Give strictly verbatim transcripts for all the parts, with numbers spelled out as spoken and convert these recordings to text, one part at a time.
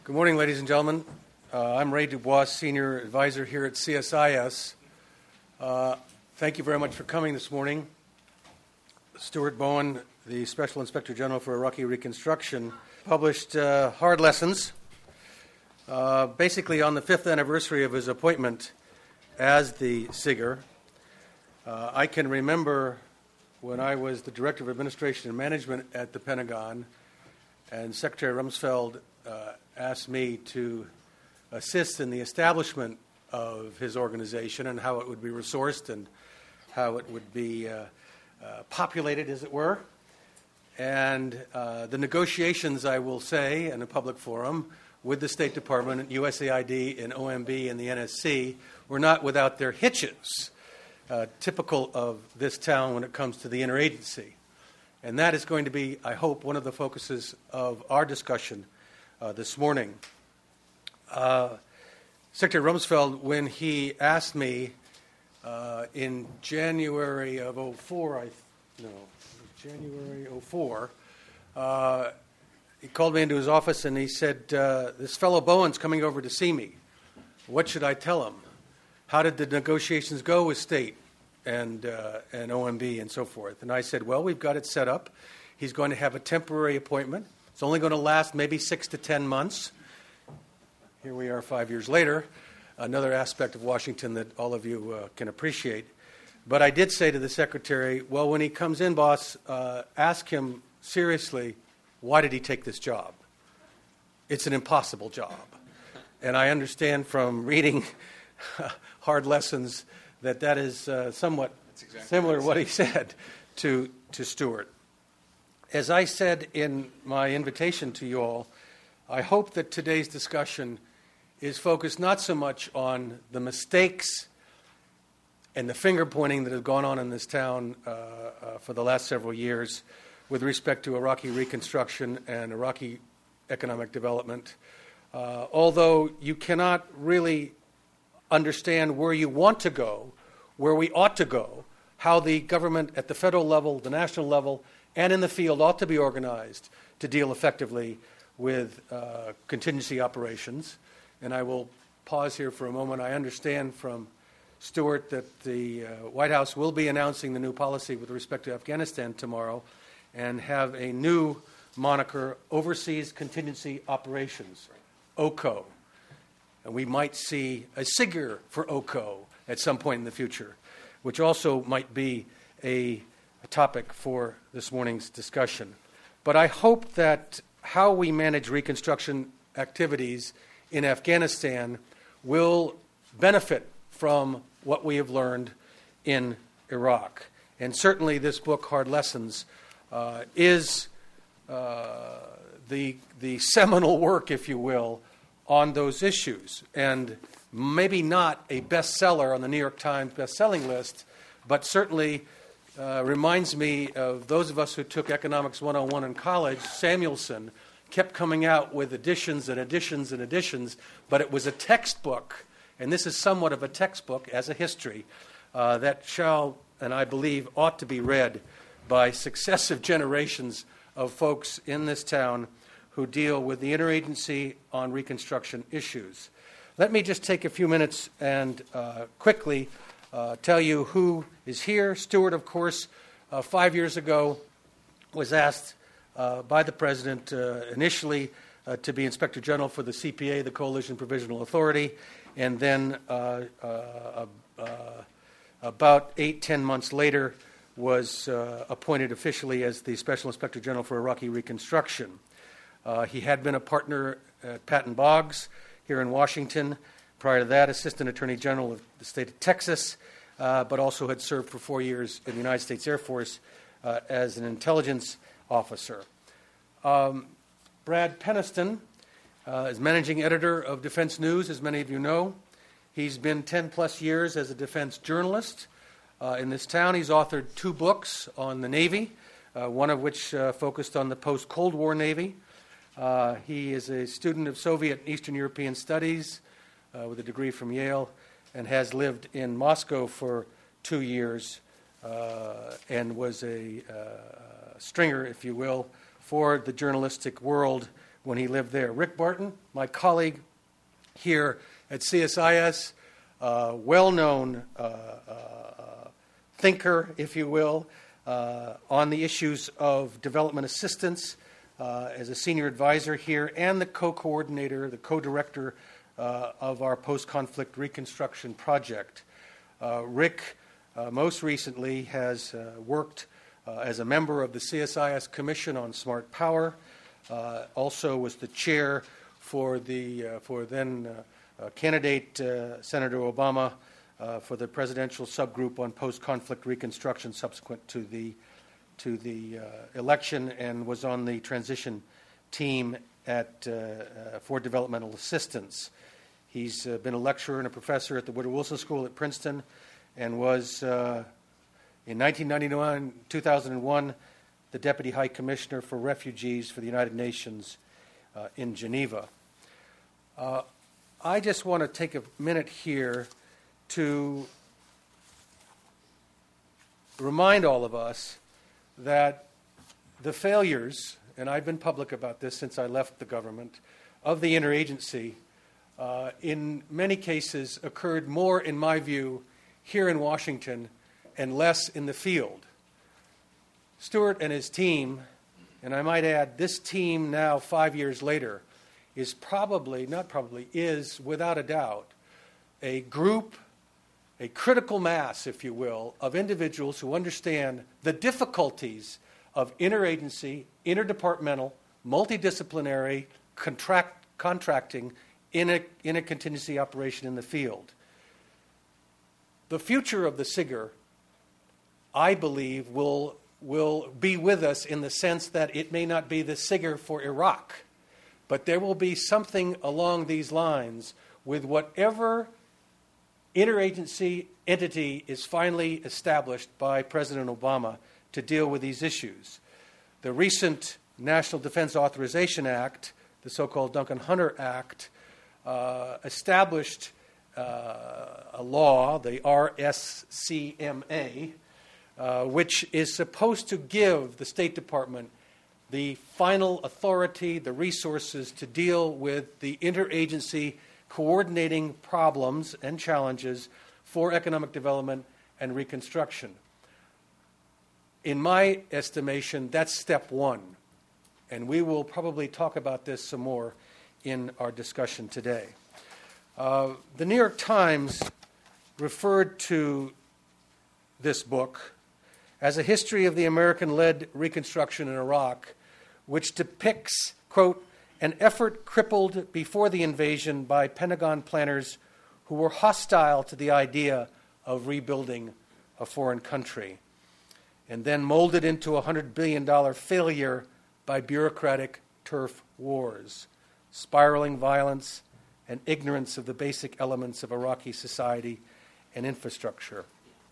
Good morning, ladies and gentlemen. Uh, I'm Ray Dubois, Senior Advisor here at C S I S. Uh, thank you very much for coming this morning. Stuart Bowen, the Special Inspector General for Iraqi Reconstruction, published uh, Hard Lessons, uh, basically on the fifth anniversary of his appointment as the S I G R. Uh, I can remember when I was the Director of Administration and Management at the Pentagon, and Secretary Rumsfeld uh, asked me to assist in the establishment of his organization and how it would be resourced and how it would be uh, uh, populated, as it were. And uh, the negotiations, I will say, in a public forum with the State Department, U S A I D, and O M B and the N S C were not without their hitches, uh, typical of this town when it comes to the interagency. And that is going to be, I hope, one of the focuses of our discussion uh, this morning. Uh, Secretary Rumsfeld, when he asked me uh, in January of oh four, I no, January oh four, uh, he called me into his office and he said, uh, this fellow Bowen's coming over to see me. What should I tell him? How did the negotiations go with State and uh, and O M B and so forth? And I said, well, we've got it set up. He's going to have a temporary appointment. It's only going to last maybe six to ten months. Here we are five years later, another aspect of Washington that all of you uh, can appreciate. But I did say to the Secretary, well, when he comes in, boss, uh, ask him seriously, why did he take this job? It's an impossible job. And I understand from reading Hard Lessons that that is uh, somewhat exactly similar to what he said to, to Stuart. As I said in my invitation to you all, I hope that today's discussion is focused not so much on the mistakes and the finger-pointing that has gone on in this town uh, uh, for the last several years with respect to Iraqi reconstruction and Iraqi economic development. Uh, although you cannot really understand where you want to go, where we ought to go, how the government at the federal level, the national level, and in the field ought to be organized to deal effectively with uh, contingency operations. And I will pause here for a moment. I understand from Stuart that the uh, White House will be announcing the new policy with respect to Afghanistan tomorrow and have a new moniker, Overseas Contingency Operations, O C O. And we might see a S I G R for O C O at some point in the future, which also might be a, a topic for this morning's discussion. But I hope that how we manage reconstruction activities in Afghanistan will benefit from what we have learned in Iraq. And certainly this book, Hard Lessons, uh, is uh, the, the seminal work, if you will, on those issues. And maybe not a bestseller on the New York Times best-selling list, but certainly uh, reminds me of those of us who took Economics one oh one in college. Samuelson kept coming out with editions and editions and editions, but it was a textbook, and this is somewhat of a textbook as a history, uh, that shall, and I believe, ought to be read by successive generations of folks in this town who deal with the interagency on reconstruction issues. Let me just take a few minutes and uh, quickly uh, tell you who is here. Stuart, of course, uh, five years ago was asked uh, by the President uh, initially uh, to be Inspector General for the C P A, the Coalition Provisional Authority, and then uh, uh, uh, about eight, ten months later was uh, appointed officially as the Special Inspector General for Iraqi Reconstruction. Uh, he had been a partner at Patton Boggs here in Washington. Prior to that, Assistant Attorney General of the state of Texas, uh, but also had served for four years in the United States Air Force uh, as an intelligence officer. Um, Brad Peniston uh, is managing editor of Defense News, as many of you know. He's been ten plus years as a defense journalist uh, in this town. He's authored two books on the Navy, uh, one of which uh, focused on the post-Cold War Navy. Uh, he is a student of Soviet and Eastern European Studies uh, with a degree from Yale and has lived in Moscow for two years uh, and was a uh, stringer, if you will, for the journalistic world when he lived there. Rick Barton, my colleague here at C S I S, uh, well-known uh, uh, thinker, if you will, uh, on the issues of development assistance uh, as a senior advisor here and the co-coordinator, the co-director uh, of our post-conflict reconstruction project. Uh, Rick, uh, most recently, has uh, worked uh, as a member of the C S I S Commission on Smart Power, uh, also was the chair for the uh, for then uh, uh, candidate uh, Senator Obama uh, for the presidential subgroup on post-conflict reconstruction subsequent to the to the uh, election, and was on the transition team at uh, uh, for developmental assistance. He's uh, been a lecturer and a professor at the Woodrow Wilson School at Princeton, and was uh, in nineteen ninety-one, two thousand one, the Deputy High Commissioner for Refugees for the United Nations uh, in Geneva. Uh, I just want to take a minute here to remind all of us that the failures, and I've been public about this since I left the government, of the interagency uh, in many cases occurred more, in my view, here in Washington and less in the field. Stuart and his team, and I might add, this team now, five years later, is probably, not probably, is without a doubt, a group, a critical mass, if you will, of individuals who understand the difficulties of interagency, interdepartmental, multidisciplinary contract, contracting in a, in a contingency operation in the field. The future of the SIGIR, I believe, will, will be with us in the sense that it may not be the SIGIR for Iraq, but there will be something along these lines with whatever interagency entity is finally established by President Obama to deal with these issues. The recent National Defense Authorization Act, the so-called Duncan Hunter Act, uh, established uh, a law, the R S C M A, uh, which is supposed to give the State Department the final authority, the resources to deal with the interagency coordinating problems and challenges for economic development and reconstruction. In my estimation, that's step one, and we will probably talk about this some more in our discussion today. Uh, the New York Times referred to this book as a history of the American-led reconstruction in Iraq, which depicts, quote, an effort crippled before the invasion by Pentagon planners who were hostile to the idea of rebuilding a foreign country, and then molded into a one hundred billion dollars failure by bureaucratic turf wars, spiraling violence, and ignorance of the basic elements of Iraqi society and infrastructure.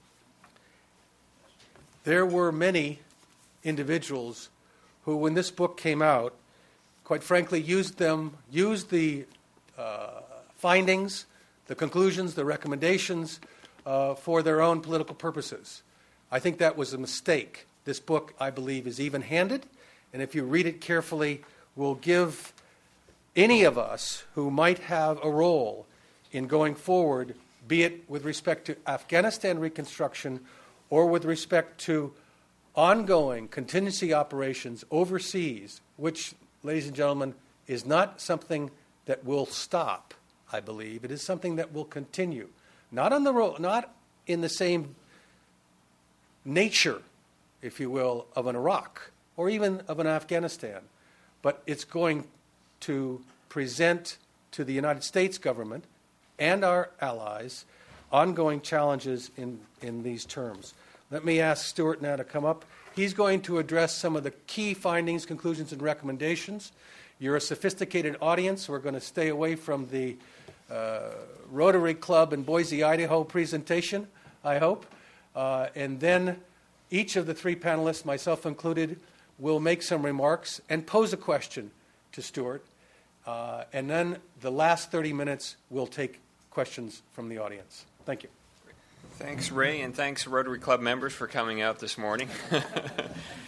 There were many individuals who, when this book came out, quite frankly, used them, used the uh, findings, the conclusions, the recommendations uh, for their own political purposes. I think that was a mistake. This book, I believe, is even-handed, and if you read it carefully, will give any of us who might have a role in going forward, be it with respect to Afghanistan reconstruction or with respect to ongoing contingency operations overseas, which, ladies and gentlemen, is not something that will stop, I believe. It is something that will continue. Not on the ro- not in the same nature, if you will, of an Iraq or even of an Afghanistan, but it's going to present to the United States government and our allies ongoing challenges in, in these terms. Let me ask Stuart now to come up. He's going to address some of the key findings, conclusions, and recommendations. You're a sophisticated audience. We're going to stay away from the uh, Rotary Club in Boise, Idaho presentation, I hope. Uh, and then each of the three panelists, myself included, will make some remarks and pose a question to Stuart. Uh, and then the last thirty minutes, we'll take questions from the audience. Thank you. Thanks, Ray, and thanks, Rotary Club members, for coming out this morning.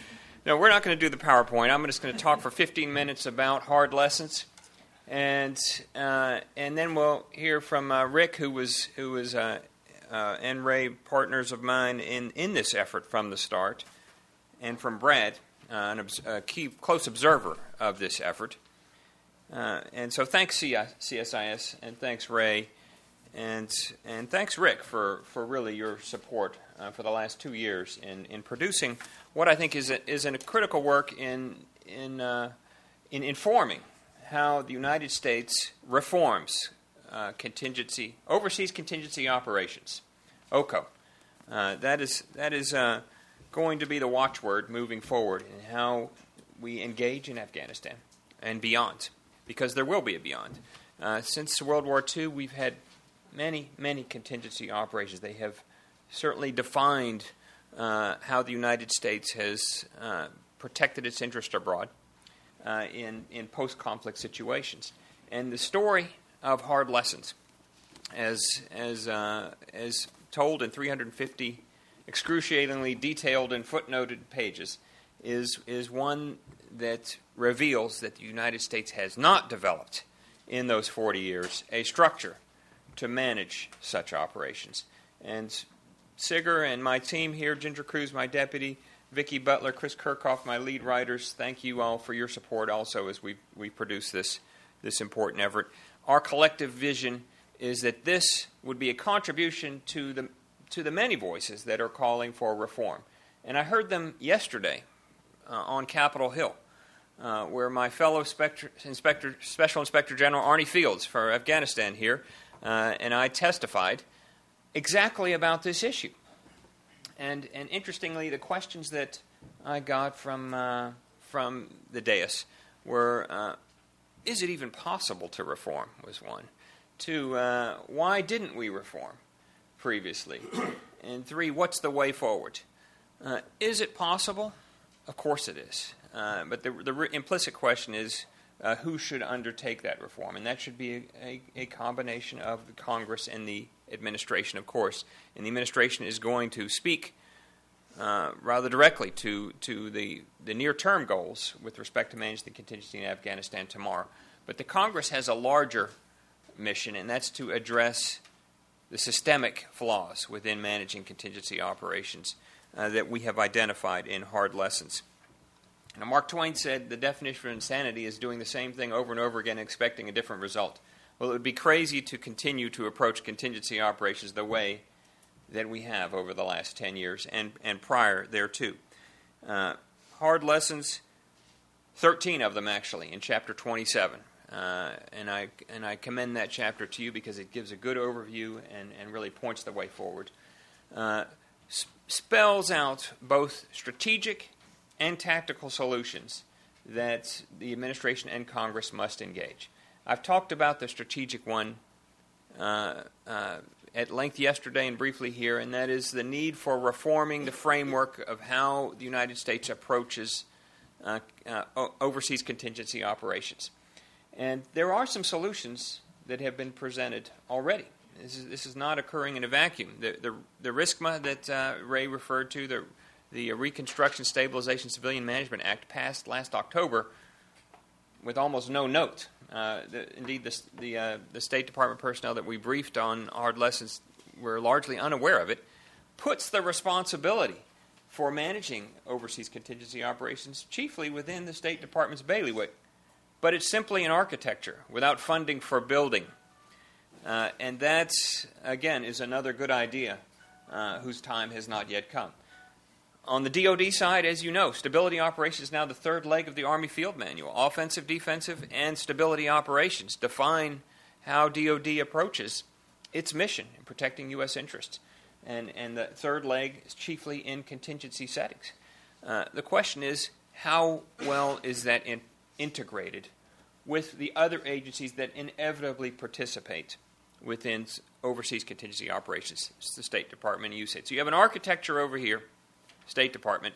No, we're not going to do the PowerPoint. I'm just going to talk for fifteen minutes about hard lessons, and uh, and then we'll hear from uh, Rick, who was who was uh, uh, and Ray, partners of mine in, in this effort from the start, and from Brad, uh, an obs- a key close observer of this effort. Uh, and so thanks C S I S, and thanks Ray, and and thanks Rick for, for really your support uh, for the last two years in, in producing what I think is a, is a critical work in in uh, in informing how the United States reforms uh, contingency overseas contingency operations, O C O. Uh, that is that is uh, going to be the watchword moving forward in how we engage in Afghanistan and beyond. Because there will be a beyond. Uh, since World War Two, we've had many, many contingency operations. They have certainly defined uh, how the United States has uh, protected its interest abroad uh, in, in post-conflict situations. And the story of hard lessons, as, as, uh, as told in three hundred fifty excruciatingly detailed and footnoted pages, is, is one that reveals that the United States has not developed in those forty years a structure to manage such operations. And Sigger and my team here, Ginger Cruz, my deputy, Vicki Butler, Chris Kirchhoff, my lead writers, thank you all for your support also as we we produce this, this important effort. Our collective vision is that this would be a contribution to the, to the many voices that are calling for reform. And I heard them yesterday uh, on Capitol Hill. Uh, where my fellow Spectre, Inspector, Special Inspector General Arnie Fields for Afghanistan here, uh, and I testified exactly about this issue. And and interestingly, the questions that I got from uh, from the dais were, uh, is it even possible to reform, was one. Two, uh, why didn't we reform previously? And three, what's the way forward? Uh, is it possible? Of course it is. Uh, but the, the re- implicit question is, uh, who should undertake that reform? And that should be a, a, a combination of the Congress and the administration, of course. And the administration is going to speak uh, rather directly to, to the, the near-term goals with respect to managing the contingency in Afghanistan tomorrow. But the Congress has a larger mission, and that's to address the systemic flaws within managing contingency operations uh, that we have identified in hard lessons. Now, Mark Twain said the definition of insanity is doing the same thing over and over again and expecting a different result. Well, it would be crazy to continue to approach contingency operations the way that we have over the last ten years and, and prior thereto. Uh, hard lessons, thirteen of them actually, in chapter twenty-seven. Uh, and I and I commend that chapter to you because it gives a good overview and, and really points the way forward. Uh, sp- spells out both strategic and tactical solutions that the administration and Congress must engage. I've talked about the strategic one uh, uh, at length yesterday and briefly here, and that is the need for reforming the framework of how the United States approaches uh, uh, o- overseas contingency operations. And there are some solutions that have been presented already. This is, this is not occurring in a vacuum. The, the, the RISCMA that uh, Ray referred to, the The Reconstruction, Stabilization, Civilian Management Act passed last October with almost no note. Uh, the, indeed, the, the, uh, the State Department personnel that we briefed on hard lessons were largely unaware of it, puts the responsibility for managing overseas contingency operations chiefly within the State Department's bailiwick. But it's simply an architecture without funding for building. Uh, and that, again, is another good idea uh, whose time has not yet come. On the D O D side, as you know, stability operations is now the third leg of the Army Field Manual. Offensive, defensive, and stability operations define how D O D approaches its mission in protecting U S interests. And, and the third leg is chiefly in contingency settings. Uh, the question is, how well is that in, integrated with the other agencies that inevitably participate within overseas contingency operations? It's the State Department and U S A I D. So you have an architecture over here, State Department,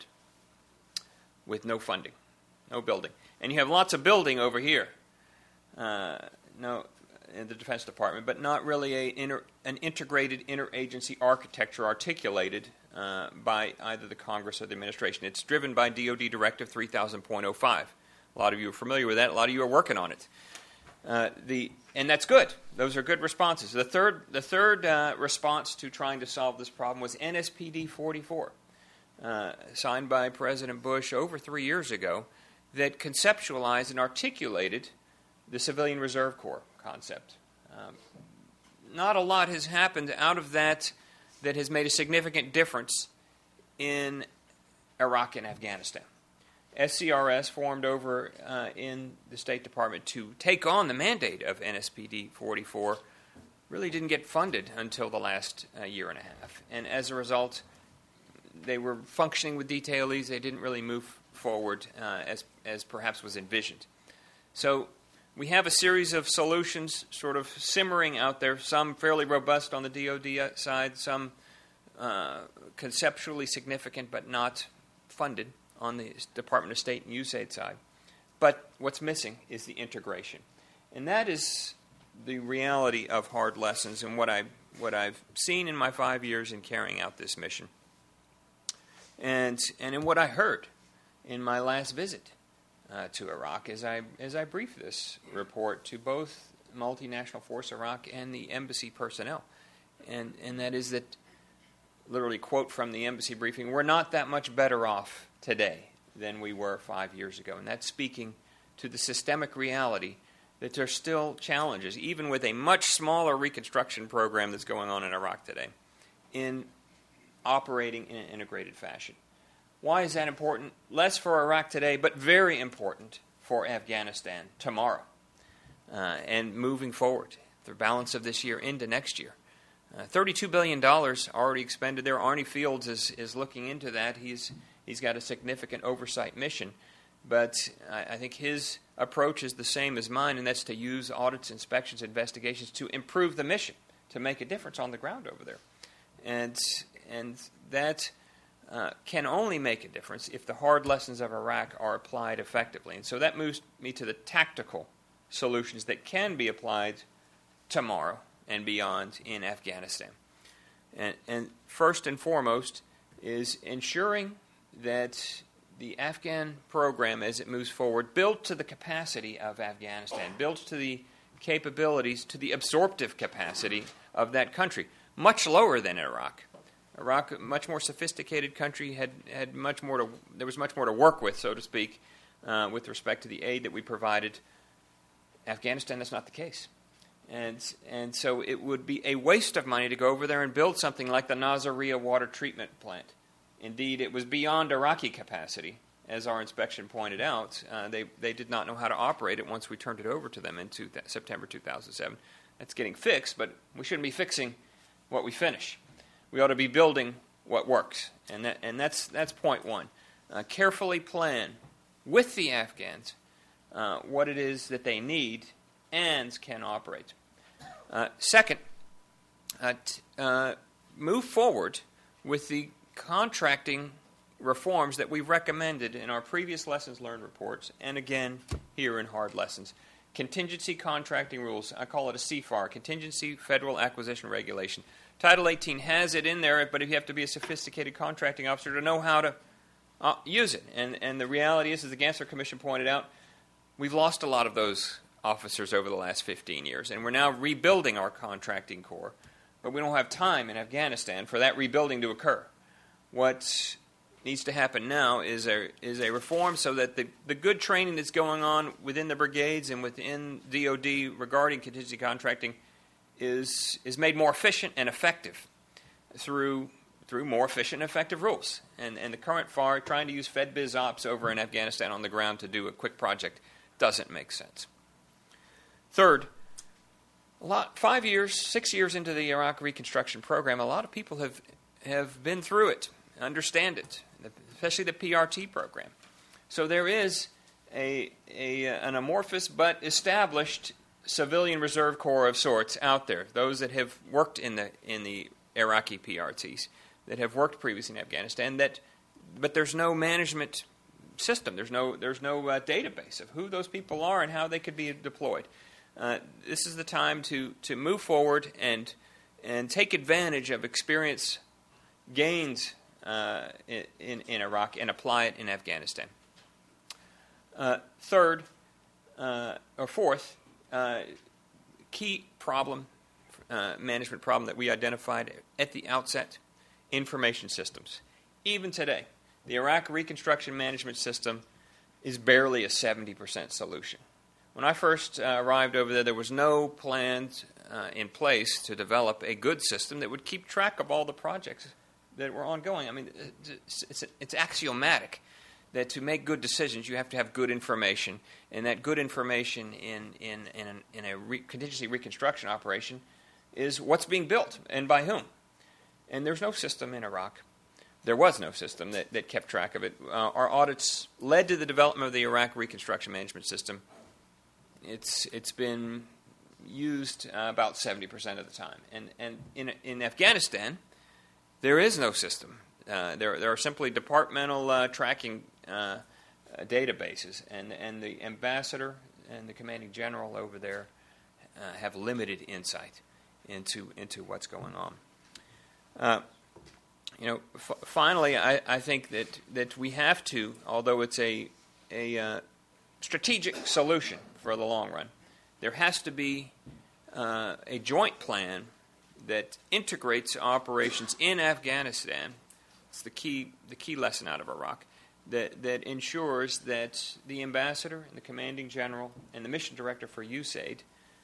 with no funding, no building. And you have lots of building over here. Uh, no, in the Defense Department, but not really a inter, an integrated interagency architecture articulated uh, by either the Congress or the administration. It's driven by D O D Directive three thousand point oh five. A lot of you are familiar with that. A lot of you are working on it. Uh, the and that's good. Those are good responses. The third, the third uh, response to trying to solve this problem was N S P D forty-four, uh, signed by President Bush over three years ago, that conceptualized and articulated the Civilian Reserve Corps concept. Um, not a lot has happened out of that that has made a significant difference in Iraq and Afghanistan. S C R S formed over uh, in the State Department to take on the mandate of N S P D forty-four really didn't get funded until the last uh, year and a half. And as a result, they were functioning with detailees. They didn't really move forward uh, as, as perhaps was envisioned. So we have a series of solutions sort of simmering out there, some fairly robust on the D O D side, some uh, conceptually significant but not funded on the Department of State and U S A I D side. But what's missing is the integration. And that is the reality of hard lessons and what, I, what I've seen in my five years in carrying out this mission. And, and in what I heard in my last visit uh, to Iraq as I, as I briefed this report to both Multinational Force Iraq and the embassy personnel. And, and that is that, literally quote from the embassy briefing, we're not that much better off today than we were five years ago. And that's speaking to the systemic reality that there's still challenges, even with a much smaller reconstruction program that's going on in Iraq today, in operating in an integrated fashion. Why is that important? Less for Iraq today, but very important for Afghanistan tomorrow uh, and moving forward, the balance of this year into next year. Uh, thirty-two billion dollars already expended there. Arnie Fields is, is looking into that. He's He's got a significant oversight mission, but I, I think his approach is the same as mine, and that's to use audits, inspections, investigations to improve the mission, to make a difference on the ground over there. And, and that uh, can only make a difference if the hard lessons of Iraq are applied effectively. And so that moves me to the tactical solutions that can be applied tomorrow and beyond in Afghanistan. And, and first and foremost is ensuring that the Afghan program, as it moves forward, built to the capacity of Afghanistan, built to the capabilities, to the absorptive capacity of that country, much lower than Iraq. Iraq, a much more sophisticated country, had, had much more to, there was much more to work with, so to speak, uh, with respect to the aid that we provided. Afghanistan, that's not the case. And, and so it would be a waste of money to go over there and build something like the Nasiriyah water treatment plant. Indeed, it was beyond Iraqi capacity, as our inspection pointed out. Uh, they, they did not know how to operate it once we turned it over to them in two, September two thousand seven. That's getting fixed, but we shouldn't be fixing what we finish. We ought to be building what works, and, that, and that's, that's point one. Uh, carefully plan with the Afghans uh, what it is that they need and can operate. Uh, second, uh, t- uh, move forward with the contracting reforms that we've recommended in our previous lessons learned reports and again here in hard lessons. Contingency contracting rules, I call it a C F A R, Contingency Federal Acquisition Regulation. Title eighteen has it in there, but you have to be a sophisticated contracting officer to know how to uh, use it. And, and the reality is, as the Gansler Commission pointed out, we've lost a lot of those officers over the last fifteen years, and we're now rebuilding our contracting corps, but we don't have time in Afghanistan for that rebuilding to occur. What needs to happen now is a is a reform so that the, the good training that's going on within the brigades and within D O D regarding contingency contracting is is made more efficient and effective through through more efficient and effective rules. And and the current F A R, trying to use FedBiz Ops over in Afghanistan on the ground to do a quick project, doesn't make sense. Third, a lot five years, six years into the Iraq reconstruction program, a lot of people have have been through it, understand it, especially the P R T program. So there is a, a an amorphous but established civilian reserve corps of sorts out there, those that have worked in the in the Iraqi P R Ts, that have worked previously in Afghanistan, that but there's no management system, there's no there's no uh, database of who those people are and how they could be deployed. Uh, this is the time to, to move forward and and take advantage of experience gains uh, in, in, in Iraq and apply it in Afghanistan. Uh, third, uh, or fourth, uh, key problem, uh, management problem that we identified at the outset, information systems. Even today, the Iraq Reconstruction Management System is barely a seventy percent solution. When I first uh, arrived over there, there was no plans uh, in place to develop a good system that would keep track of all the projects that were ongoing. I mean, it's, it's, it's axiomatic that to make good decisions, you have to have good information, and that good information in in in, an, in a re- contingency reconstruction operation is what's being built and by whom. And there's no system in Iraq. There was no system that, that kept track of it. Uh, our audits led to the development of the Iraq Reconstruction Management System. It's it's been used uh, about seventy percent of the time, and and in in Afghanistan, there is no system. Uh, there there are simply departmental uh, tracking uh, uh, databases, and and the ambassador and the commanding general over there uh, have limited insight into into what's going on. Uh, you know, f- finally, I, I think that that we have to, although it's a a uh, strategic solution for the long run, there has to be uh, a joint plan that integrates operations in Afghanistan. It's the key the key lesson out of Iraq, that that ensures that the ambassador and the commanding general and the mission director for U S A I D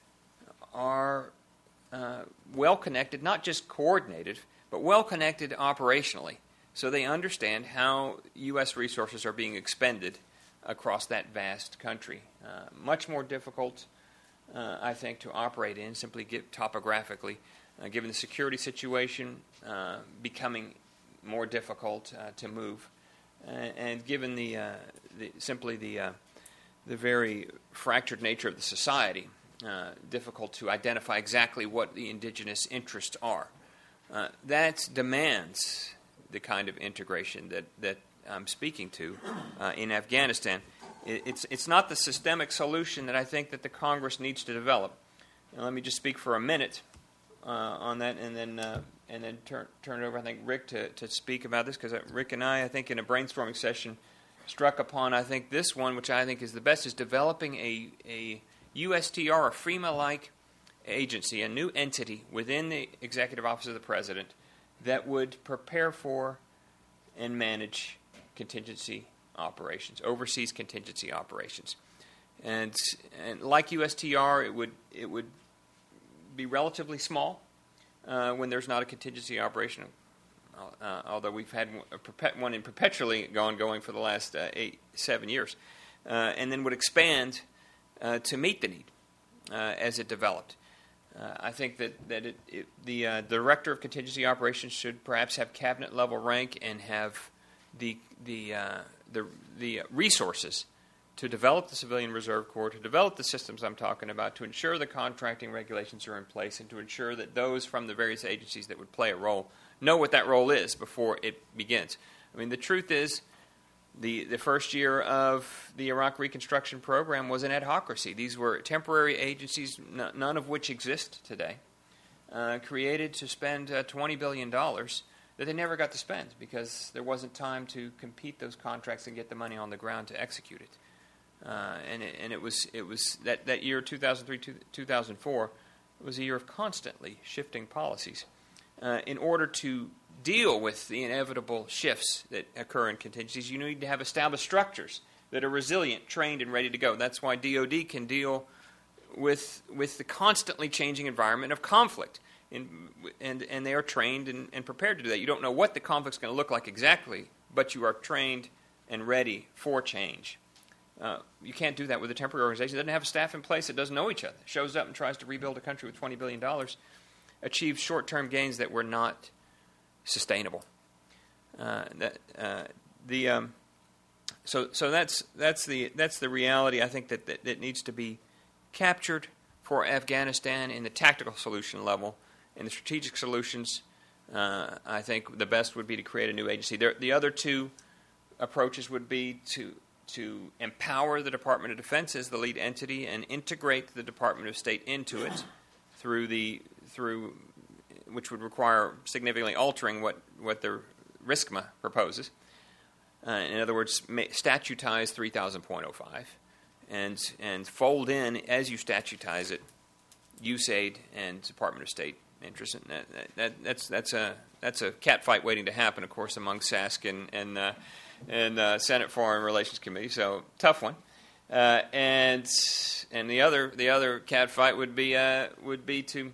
are uh, well connected, not just coordinated, but well connected operationally, so they understand how U S resources are being expended across that vast country. Uh, much more difficult, uh, I think, to operate in, simply get topographically, uh, given the security situation uh, becoming more difficult uh, to move, uh, and given the, uh, the simply the uh, the very fractured nature of the society, uh, difficult to identify exactly what the indigenous interests are. Uh, that demands the kind of integration that, that I'm speaking to uh, in Afghanistan. It, it's it's not the systemic solution that I think that the Congress needs to develop. And let me just speak for a minute uh, on that, and then uh, and then turn turn it over, I think, Rick to, to speak about this, because Rick and I, I think, in a brainstorming session, struck upon, I think, this one, which I think is the best, is developing a a U S T R, a FEMA-like agency, a new entity within the Executive Office of the President that would prepare for and manage contingency operations, overseas contingency operations. And and like U S T R, it would it would be relatively small uh, when there's not a contingency operation, uh, although we've had a perpet- one in perpetually going going for the last uh, eight, seven years, uh, and then would expand uh, to meet the need uh, as it developed. Uh, I think that, that it, it, the uh, director of contingency operations should perhaps have cabinet level rank and have the the uh, the the resources to develop the Civilian Reserve Corps, to develop the systems I'm talking about, to ensure the contracting regulations are in place, and to ensure that those from the various agencies that would play a role know what that role is before it begins. I mean, the truth is, the the first year of the Iraq Reconstruction Program was an adhocracy. These were temporary agencies, n- none of which exist today, uh, created to spend uh, twenty billion dollars that they never got to spend because there wasn't time to compete those contracts and get the money on the ground to execute it. Uh, and it, and it was it was that, that year, two thousand three, two thousand four, was a year of constantly shifting policies uh, in order to deal with the inevitable shifts that occur in contingencies. You need to have established structures that are resilient, trained, and ready to go. That's why D O D can deal with with the constantly changing environment of conflict, in, and and they are trained and, and prepared to do that. You don't know what the conflict's going to look like exactly, but you are trained and ready for change. Uh, you can't do that with a temporary organization that doesn't have a staff in place that doesn't know each other, shows up and tries to rebuild a country with twenty billion dollars, achieves short-term gains that were not sustainable. Uh, that uh, the um, so so that's that's the that's the reality I think that, that that needs to be captured for Afghanistan in the tactical solution level. In the strategic solutions, uh, I think the best would be to create a new agency. There, the other two approaches would be to to empower the Department of Defense as the lead entity and integrate the Department of State into it through the through, which would require significantly altering what what the RISCMA proposes. Uh, in other words, ma- statutize three thousand point oh five, and and fold in as you statutize it, U S A I D and Department of State interest. And that, that, that, that's that's a that's a catfight waiting to happen, of course, among S A S C and and, uh, and uh, Senate Foreign Relations Committee. So tough one. Uh, and and the other the other catfight would be uh, would be to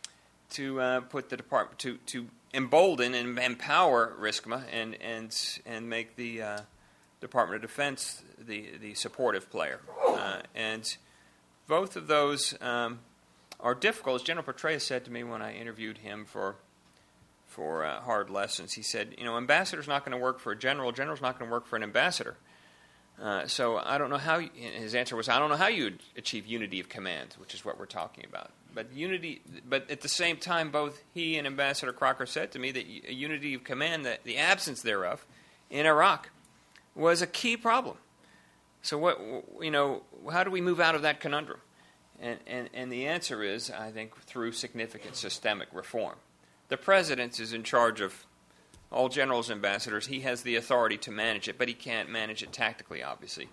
to uh, put the department to to embolden and empower RISCMA and and and make the uh, Department of Defense the the supportive player. Uh, and both of those um, are difficult. As General Petraeus said to me when I interviewed him for for uh, Hard Lessons, he said, you know, ambassador's not going to work for a general. General's not going to work for an ambassador. Uh, so I don't know how. You, his answer was, I don't know how you would achieve unity of command, which is what we're talking about. But unity. But at the same time, both he and Ambassador Crocker said to me that a unity of command, that the absence thereof, in Iraq, was a key problem. So what you know, how do we move out of that conundrum? And and and the answer is, I think, through significant systemic reform. The president is in charge of all generals and ambassadors. He has the authority to manage it, but he can't manage it tactically, obviously.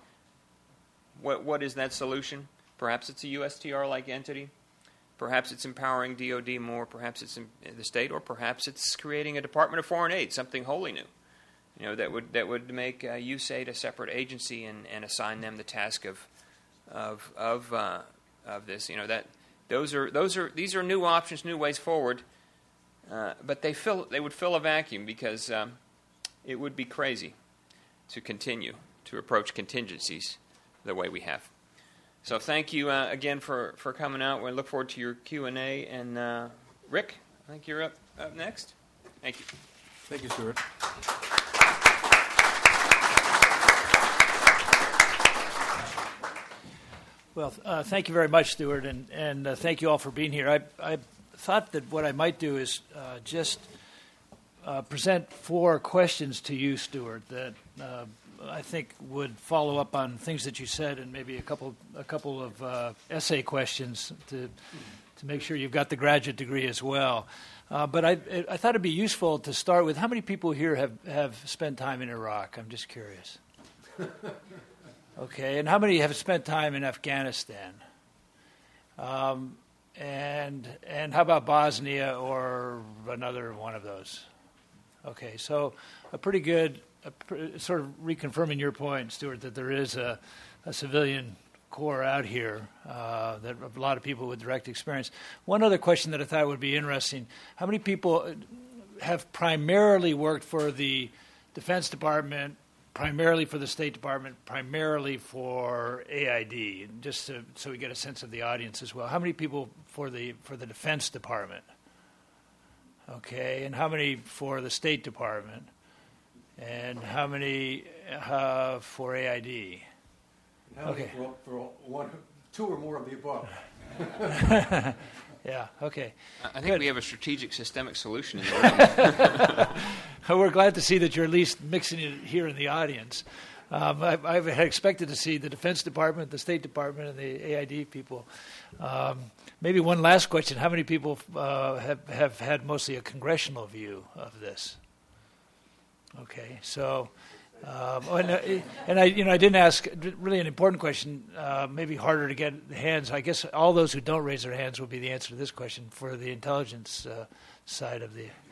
What what is that solution? Perhaps it's a U S T R-like entity. Perhaps it's empowering D O D more. Perhaps it's in the state, or perhaps it's creating a Department of Foreign Aid, something wholly new. You know, that would that would make uh, U S A I D a separate agency and, and assign them the task of of of uh, of this. You know, that those are those are these are new options, new ways forward. Uh, but they fill they would fill a vacuum because um, it would be crazy to continue to approach contingencies the way we have. So thank you uh, again for, for coming out. We look forward to your Q and A. And uh, Rick, I think you're up, up next. Thank you. Thank you, Stuart. Well, uh, thank you very much, Stuart, and, and uh, thank you all for being here. I, I thought that what I might do is uh, just uh, present four questions to you, Stuart, that uh, I think would follow up on things that you said, and maybe a couple a couple of uh, essay questions to to make sure you've got the graduate degree as well. Uh, but I, I thought it'd be useful to start with, how many people here have, have spent time in Iraq? I'm just curious. Okay, and how many have spent time in Afghanistan? Um, and and how about Bosnia or another one of those? Okay, so a pretty good, a pr- sort of reconfirming your point, Stuart, that there is a, a civilian corps out here, uh, that a lot of people with direct experience. One other question that I thought would be interesting, how many people have primarily worked for the Defense Department, primarily for the State Department, primarily for A I D, just to, so we get a sense of the audience as well. How many people for the for the Defense Department? Okay, and how many for the State Department? And how many uh, for A I D? How Okay. many for, for one, two or more of the above? Yeah, okay. I think Good. we have a strategic systemic solution in the room. We're glad to see that you're at least mixing it here in the audience. Um, I, I had expected to see the Defense Department, the State Department, and the A I D people. Um, maybe one last question: how many people uh, have have had mostly a congressional view of this? Okay, so. Um, and, uh, and I, you know, I didn't ask really an important question. Uh, maybe harder to get hands. I guess all those who don't raise their hands will be the answer to this question for the intelligence uh, side of the.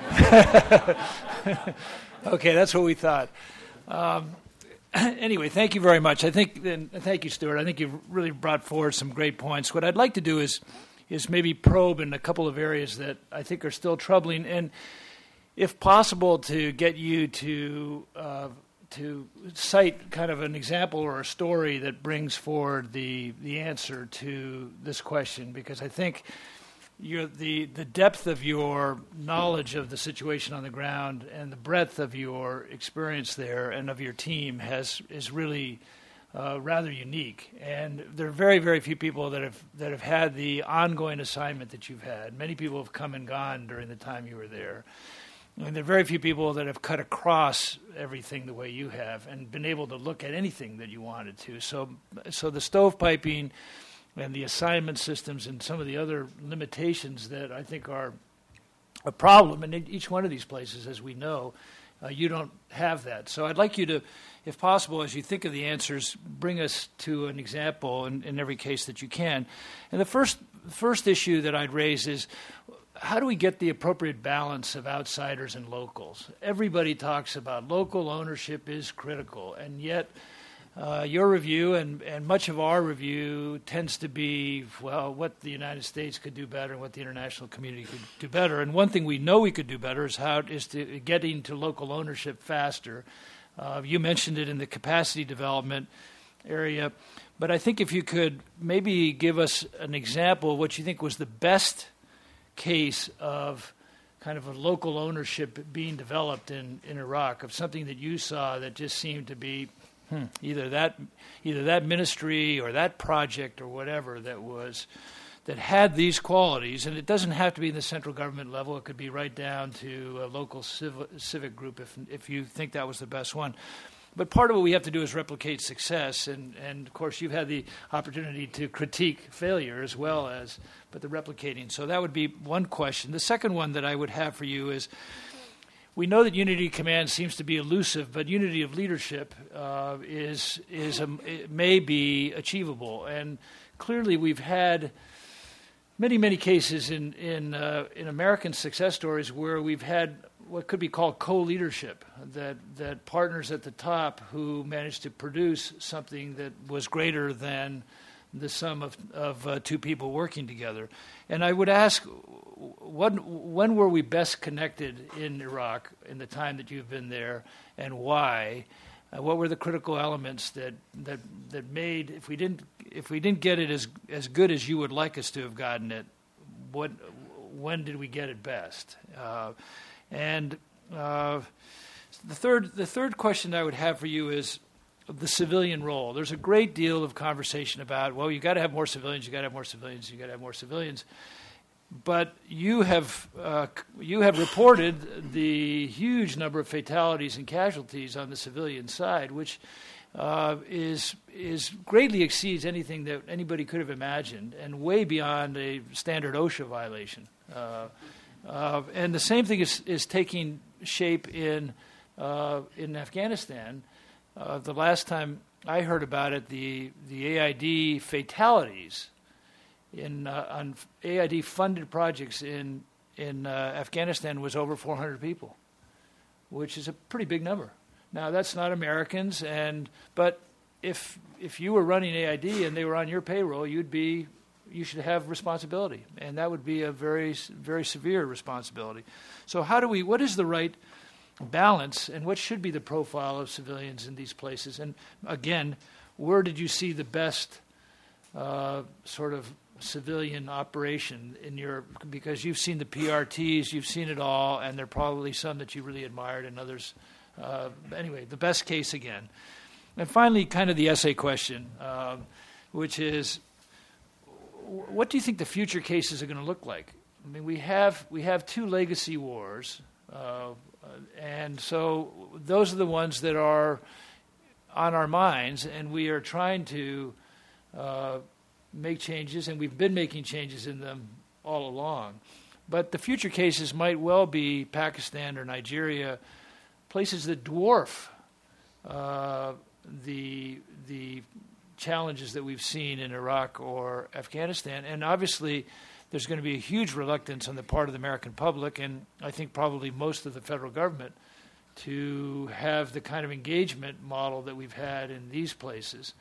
Okay, that's what we thought. Um, anyway, thank you very much. I think, and thank you, Stuart. I think you've really brought forward some great points. What I'd like to do is, is maybe probe in a couple of areas that I think are still troubling, and if possible, to get you to uh, to cite kind of an example or a story that brings forward the the answer to this question, because I think you're, the the depth of your knowledge of the situation on the ground and the breadth of your experience there and of your team has is really uh, rather unique. And there are very very few people that have that have had the ongoing assignment that you've had. Many people have come and gone during the time you were there. And there are very few people that have cut across everything the way you have and been able to look at anything that you wanted to. So, so the stovepiping and the assignment systems and some of the other limitations that I think are a problem in each one of these places, as we know, uh, you don't have that. So I'd like you to, if possible, as you think of the answers, bring us to an example in, in every case that you can. And the first first issue that I'd raise is, how do we get the appropriate balance of outsiders and locals? Everybody talks about local ownership is critical, and yet uh, your review and, and much of our review tends to be, well, what the United States could do better and what the international community could do better. And one thing we know we could do better is how is to getting to local ownership faster. Uh, you mentioned it in the capacity development area, but I think if you could maybe give us an example of what you think was the best case of kind of a local ownership being developed in, in Iraq, of something that you saw that just seemed to be hmm, either that either that ministry or that project or whatever that was that had these qualities. And it doesn't have to be in the central government level. It could be right down to a local civ- civic group if if you think that was the best one. But part of what we have to do is replicate success, and, and of course you've had the opportunity to critique failure as well as, but the replicating. So that would be one question. The second one that I would have for you is, we know that unity of command seems to be elusive, but unity of leadership uh, is is a, it may be achievable. And clearly we've had many, many cases in in uh, in American success stories where we've had what could be called co-leadership, that that partners at the top who managed to produce something that was greater than the sum of, of uh, two people working together. And I would ask, what, when were we best connected in Iraq in the time that you've been there, and why? Uh, what were the critical elements that, that that made, if we didn't if we didn't get it as as good as you would like us to have gotten it, what when did we get it best? Uh, And uh, the third the third question I would have for you is the civilian role. There's a great deal of conversation about, well, you got to have more civilians, you got to have more civilians, you got to have more civilians. But you have uh, you have reported the huge number of fatalities and casualties on the civilian side, which uh, is is greatly exceeds anything that anybody could have imagined, and way beyond a standard OSHA violation. Uh, Uh, and the same thing is, is taking shape in uh, in Afghanistan. Uh, the last time I heard about it, the the A I D fatalities in uh, on A I D funded projects in in uh, Afghanistan was over four hundred people, which is a pretty big number. Now that's not Americans, and but if if you were running A I D and they were on your payroll, you'd be you should have responsibility, and that would be a very, very severe responsibility. So how do we, what is the right balance, and what should be the profile of civilians in these places? And again, where did you see the best uh, sort of civilian operation in your, because you've seen the P R Ts, you've seen it all, and there are probably some that you really admired and others. Uh, anyway, the best case again. And finally, kind of the essay question, uh, which is, what do you think the future cases are going to look like? I mean, we have we have two legacy wars, uh, and so those are the ones that are on our minds, and we are trying to uh, make changes, and we've been making changes in them all along. But the future cases might well be Pakistan or Nigeria, places that dwarf uh, the the challenges that we've seen in Iraq or Afghanistan. And obviously there's going to be a huge reluctance on the part of the American public, and I think probably most of the federal government, to have the kind of engagement model that we've had in these places.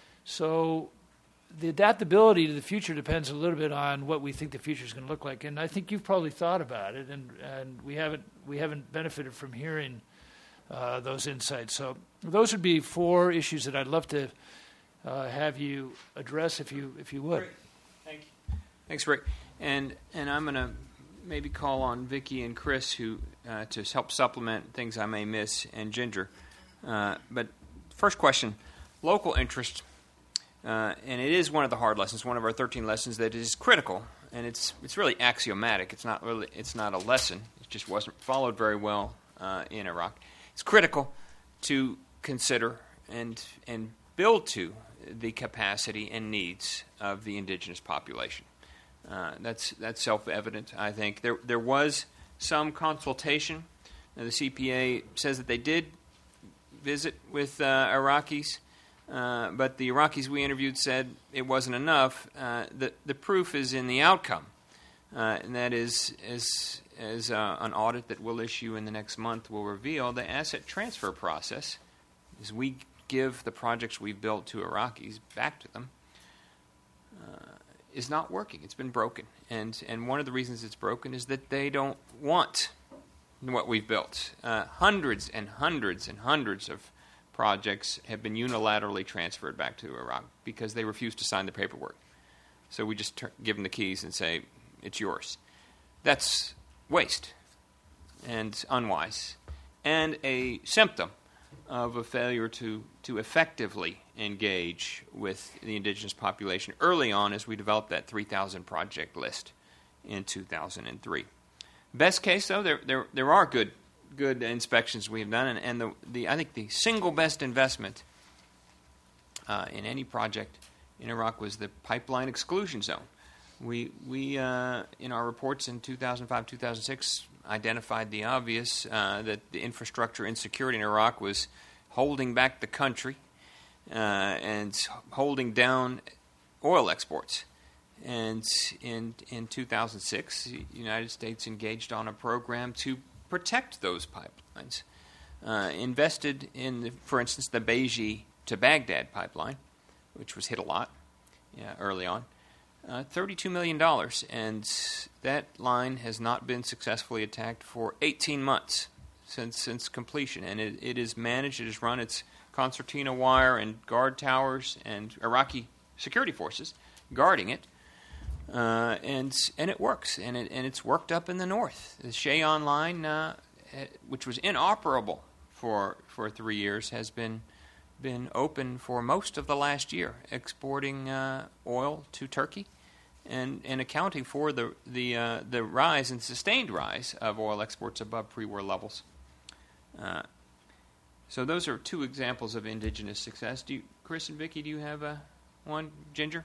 So the adaptability to the future depends a little bit on what we think the future is going to look like. And I think you've probably thought about it, and, and we haven't we haven't benefited from hearing uh, those insights. So those would be four issues that I'd love to Uh, have you address, if you if you would. Great. Thank you. Thanks, Rick. And and I'm going to maybe call on Vicki and Chris who uh, to help supplement things I may miss, and Ginger. Uh, but first question, local interest, uh, and it is one of the hard lessons, one of our thirteen lessons that is critical, and it's it's really axiomatic. It's not really it's not a lesson. just wasn't followed very well uh, in Iraq. It's critical to consider and and build to the capacity and needs of the indigenous population. Uh, that's that's self-evident, I think. There there was some consultation. Now, the C P A says that they did visit with uh, Iraqis, uh, but the Iraqis we interviewed said it wasn't enough. Uh, the the proof is in the outcome, uh, and that is as as uh, an audit that we'll issue in the next month will reveal. The asset transfer process, as we give the projects we've built to Iraqis back to them, uh, is not working. It's been broken, and and one of the reasons it's broken is that they don't want what we've built. Uh, hundreds and hundreds and hundreds of projects have been unilaterally transferred back to Iraq because they refuse to sign the paperwork. So we just tur- give them the keys and say, it's yours. That's waste and unwise and a symptom of a failure to, to effectively engage with the indigenous population early on as we developed that three thousand project list in two thousand three. Best case, though, there there there are good good inspections we have done, and, and the, the I think the single best investment uh, in any project in Iraq was the pipeline exclusion zone. We we uh, in our reports in two thousand five, two thousand six identified the obvious uh, that the infrastructure insecurity in Iraq was holding back the country uh, and holding down oil exports. And in in two thousand six, the United States engaged on a program to protect those pipelines. Uh, invested in, the, for instance, the Beji to Baghdad pipeline, which was hit a lot yeah, early on, uh, thirty-two million dollars. And that line has not been successfully attacked for eighteen months since since completion. And it, it is managed, it has run its concertina wire and guard towers and Iraqi security forces guarding it. Uh, and and it works, and it and it's worked up in the north. The Cheyenne line, uh, which was inoperable for for three years, has been been open for most of the last year, exporting uh, oil to Turkey, and, and accounting for the the uh, the rise and sustained rise of oil exports above pre-war levels. Uh, so those are two examples of indigenous success. Do you, Chris and Vicki, do you have uh, one? Ginger?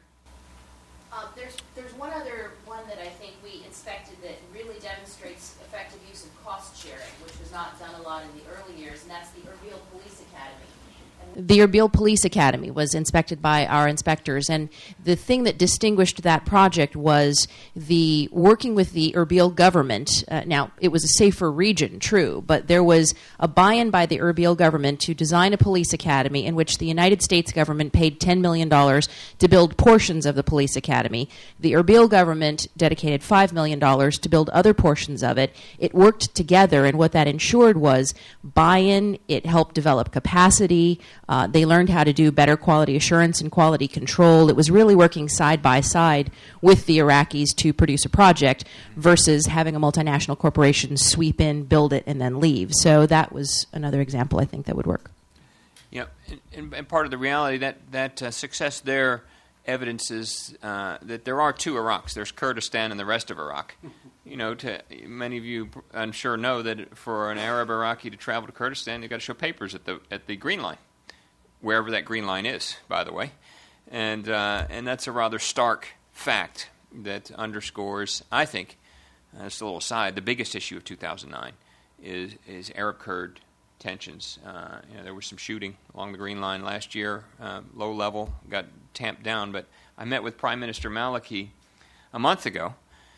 Uh, there's there's one other one that I think we inspected that really demonstrates effective use of cost sharing, which was not done a lot in the early years, and that's the Erbil Police Academy. The Erbil Police Academy was inspected by our inspectors, and the thing that distinguished that project was the working with the Erbil government. Uh, now, it was a safer region, true, but there was a buy-in by the Erbil government to design a police academy in which the United States government paid ten million dollars to build portions of the police academy. The Erbil government dedicated five million dollars to build other portions of it. It worked together, and what that ensured was buy-in. It helped develop capacity. Uh, they learned how to do better quality assurance and quality control. It was really working side by side with the Iraqis to produce a project versus having a multinational corporation sweep in, build it, and then leave. So that was another example, I think, that would work. Yeah, and, and part of the reality that that uh, success there evidences uh, that there are two Iraqs. There's Kurdistan and the rest of Iraq. You know, to, many of you, I'm sure, know that for an Arab Iraqi to travel to Kurdistan, they've got to show papers at the at the Green Line, wherever that Green Line is, by the way. And uh, and that's a rather stark fact that underscores, I think, uh, just a little aside, the biggest issue of two thousand nine is is Arab-Kurd tensions. Uh, you know, there was some shooting along the Green Line last year, uh, low level, got tamped down. But I met with Prime Minister Maliki a month ago,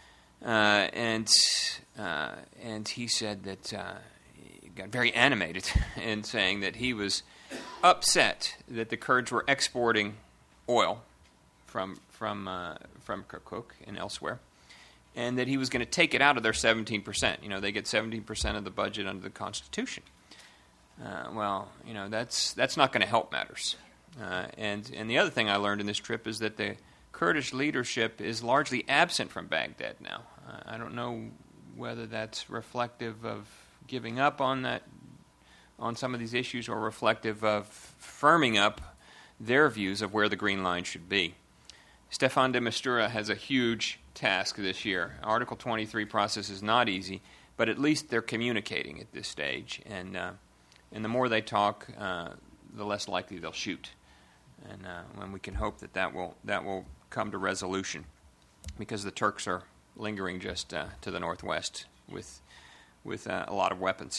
uh, and uh, and he said that uh, he got very animated in saying that he was upset that the Kurds were exporting oil from from uh, from Kirkuk and elsewhere, and that he was going to take it out of their seventeen percent. You know, they get seventeen percent of the budget under the Constitution. Uh, well, you know, that's that's not going to help matters. Uh, and and the other thing I learned in this trip is that the Kurdish leadership is largely absent from Baghdad now. Uh, I don't know whether that's reflective of giving up on that, on some of these issues, or reflective of firming up their views of where the Green Line should be. Stefan de Mistura has a huge task this year. Article twenty-three process is not easy, but at least they're communicating at this stage, and uh, and the more they talk, uh, the less likely they'll shoot, and uh, and we can hope that that will that will come to resolution, because the Turks are lingering just uh, to the northwest with with uh, a lot of weapons.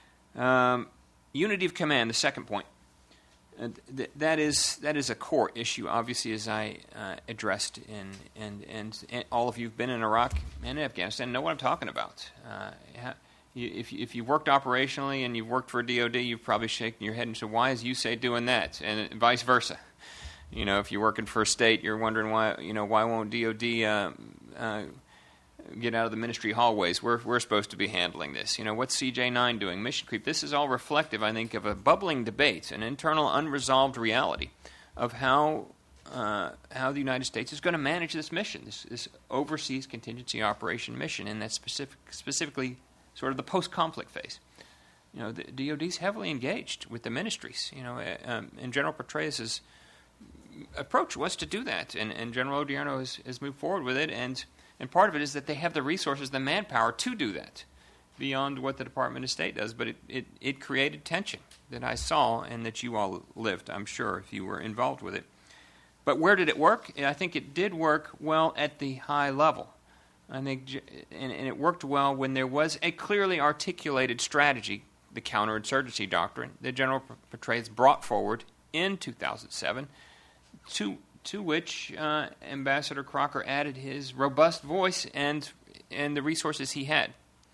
Um, unity of command, the second point. Uh, th- that is that is a core issue, obviously, as I uh, addressed, in, and, and and all of you who've been in Iraq and Afghanistan know what I'm talking about. Uh, ha- you, if, you, if you've worked operationally and you've worked for D O D, you've probably shaken your head and said, why is U S A I D doing that? And vice versa. You know, if you're working for a state, you're wondering why, you know, why won't D O D uh, uh, get out of the ministry hallways? We're, we're supposed to be handling this. You know, what's C J nine doing? Mission creep. This is all reflective, I think, of a bubbling debate, an internal unresolved reality of how uh, how the United States is going to manage this mission, this, this overseas contingency operation mission, and that's specific, specifically sort of the post-conflict phase. You know, the D O D is heavily engaged with the ministries. You know, uh, um, and General Petraeus' approach was to do that, and, and General Odierno has, has moved forward with it, and And part of it is that they have the resources, the manpower to do that beyond what the Department of State does. But it, it, it created tension that I saw and that you all lived, I'm sure, if you were involved with it. But where did it work? I think it did work well at the high level. I think, and, and it worked well when there was a clearly articulated strategy, the counterinsurgency doctrine, that General Petraeus brought forward in two thousand seven to to which uh, Ambassador Crocker added his robust voice and and the resources he had,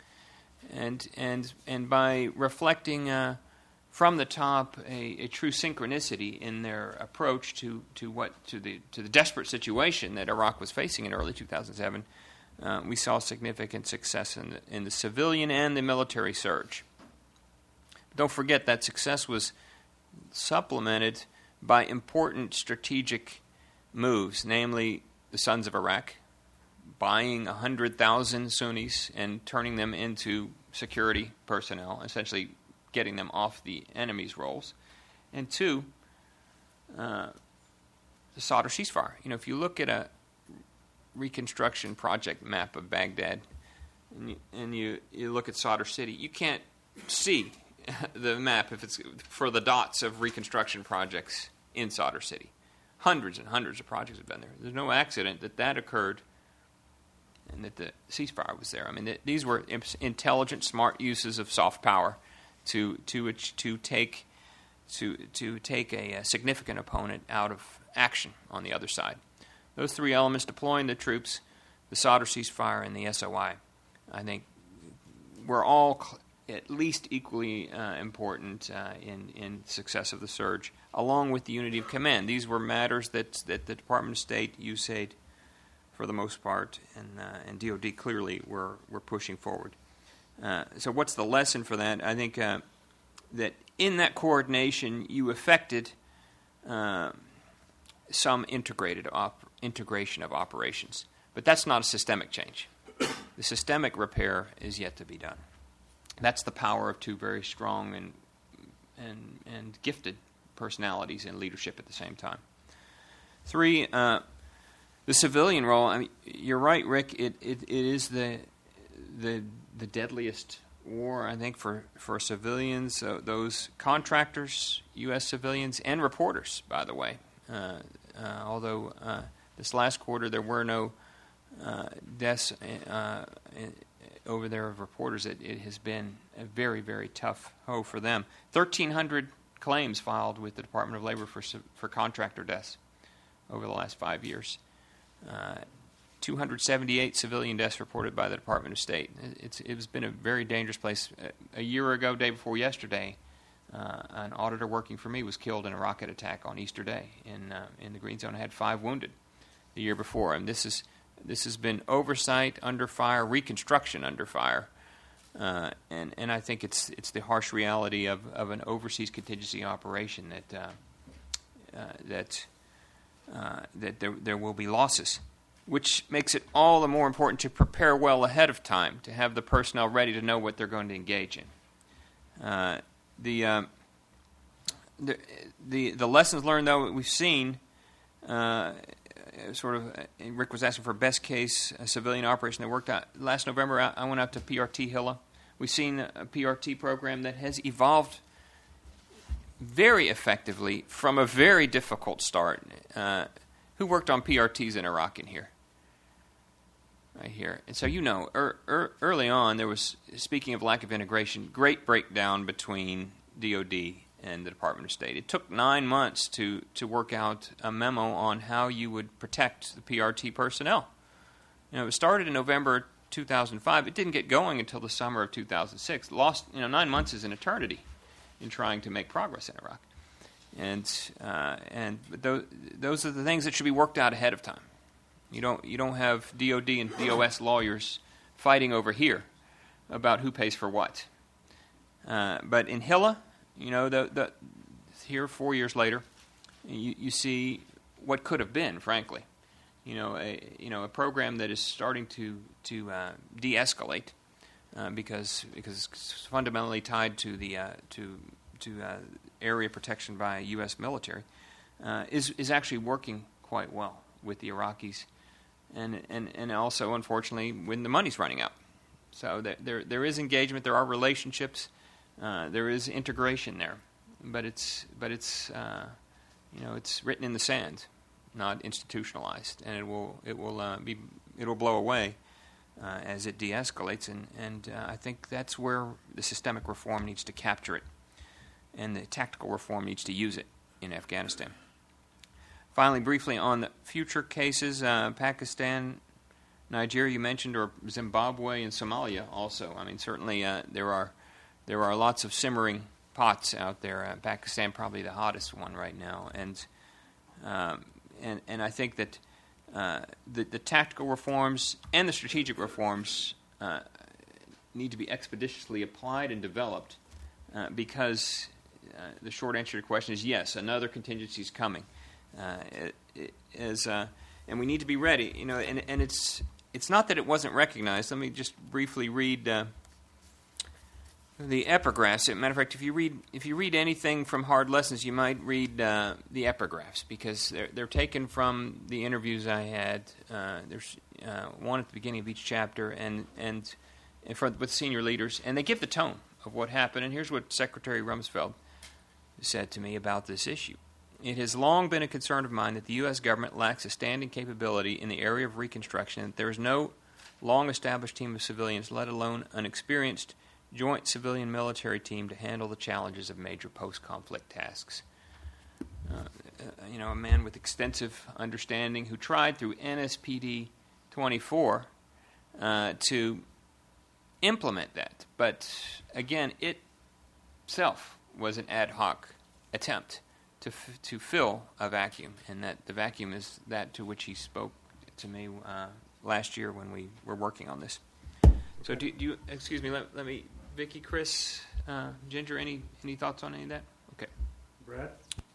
and and and by reflecting uh, from the top a, a true synchronicity in their approach to, to what to the to the desperate situation that Iraq was facing in early two thousand seven, uh, we saw significant success in the, in the civilian and the military surge. Don't forget that success was supplemented by important strategic moves, namely the Sons of Iraq, buying one hundred thousand Sunnis and turning them into security personnel, essentially getting them off the enemy's rolls. And two, uh, the Sadr ceasefire. You know, if you look at a reconstruction project map of Baghdad and you, and you, you look at Sadr City, you can't see the map if it's for the dots of reconstruction projects in Sadr City. Hundreds and hundreds of projects have been there. There's no accident that that occurred and that the ceasefire was there. I mean, th- these were intelligent, smart uses of soft power to to to take to to take a, a significant opponent out of action on the other side. Those three elements: deploying the troops, the Sadr ceasefire, and the S O I, I think, were all cl- at least equally uh, important uh, in in success of the surge, along with the unity of command. These were matters that that the Department of State, U S A I D, for the most part, and uh, and D O D clearly were were pushing forward. Uh, so, what's the lesson for that? I think uh, that in that coordination, you effected uh, some integrated op- integration of operations, but that's not a systemic change. The systemic repair is yet to be done. That's the power of two very strong and and and gifted personalities in leadership at the same time. Three, uh, the civilian role. I mean, you're right, Rick. It it, it is the the the deadliest war, I think, for for civilians. Uh, those contractors, U S civilians, and reporters. By the way, uh, uh, although uh, this last quarter there were no uh, deaths Uh, in, over there of reporters, it, it has been a very, very tough hoe for them. thirteen hundred claims filed with the Department of Labor for for contractor deaths over the last five years. Uh, two hundred seventy-eight civilian deaths reported by the Department of State. It's it's been a very dangerous place. A year ago, day before yesterday, uh, an auditor working for me was killed in a rocket attack on Easter Day in uh, in the Green Zone. Had five wounded the year before, and this is. This has been oversight under fire, reconstruction under fire, uh, and and I think it's it's the harsh reality of, of an overseas contingency operation that uh, uh, that uh, that there there will be losses, which makes it all the more important to prepare well ahead of time, to have the personnel ready to know what they're going to engage in. Uh, the, uh, the the the lessons learned, though, we've seen. Uh, Sort of, Rick was asking for best case a civilian operation that worked out. Last November, I went out to P R T Hilla We've seen a P R T program that has evolved very effectively from a very difficult start. Uh, who worked on P R Ts in Iraq in here? Right here. And so you know, er, er, early on there was, speaking of lack of integration, great breakdown between D O D and the Department of State. It took nine months to, to work out a memo on how you would protect the P R T personnel. You know, it started in November two thousand five. It didn't get going until the summer of two thousand six. Lost, you know, nine months is an eternity in trying to make progress in Iraq. And uh, and those, those are the things that should be worked out ahead of time. You don't you don't have D O D and D O S lawyers fighting over here about who pays for what. Uh, but in Hilla, you know, the, the here four years later, you, you see what could have been, frankly. You know, a you know a program that is starting to to uh, de-escalate uh, because because it's fundamentally tied to the uh, to to uh, area protection by U S military uh, is is actually working quite well with the Iraqis, and and and also unfortunately when the money's running out. So there there, there is engagement, there are relationships. Uh, there is integration there, but it's but it's uh, you know it's written in the sand, not institutionalized, and it will it will uh, be it will blow away uh, as it de-escalates, and and uh, I think that's where the systemic reform needs to capture it, and the tactical reform needs to use it in Afghanistan. Finally, briefly on the future cases, uh, Pakistan, Nigeria, you mentioned, or Zimbabwe and Somalia also. I mean, certainly uh, there are. There are lots of simmering pots out there. Uh, Pakistan probably the hottest one right now, and um, and and I think that uh, the the tactical reforms and the strategic reforms uh, need to be expeditiously applied and developed uh, because uh, the short answer to your question is yes, another contingency is coming, uh, it, it is, uh, and we need to be ready. You know, and and it's it's not that it wasn't recognized. Let me just briefly read. Uh, The epigraphs. As a matter of fact, if you read if you read anything from Hard Lessons, you might read uh, the epigraphs because they're they're taken from the interviews I had. Uh, there's uh, one at the beginning of each chapter, and and in front with senior leaders, and they give the tone of what happened. And here's what Secretary Rumsfeld said to me about this issue: "It has long been a concern of mine that the U S government lacks a standing capability in the area of reconstruction. That there is no long-established team of civilians, let alone an experienced joint civilian-military team to handle the challenges of major post-conflict tasks." Uh, uh, you know, a man with extensive understanding who tried through N S P D twenty-four uh, to implement that. But again, it itself was an ad hoc attempt to f- to fill a vacuum, and that the vacuum is that to which he spoke to me uh, last year when we were working on this. So do, do you, excuse me, let, let me, Vicki, Chris, uh, Ginger, any any thoughts on any of that? Okay. Brad?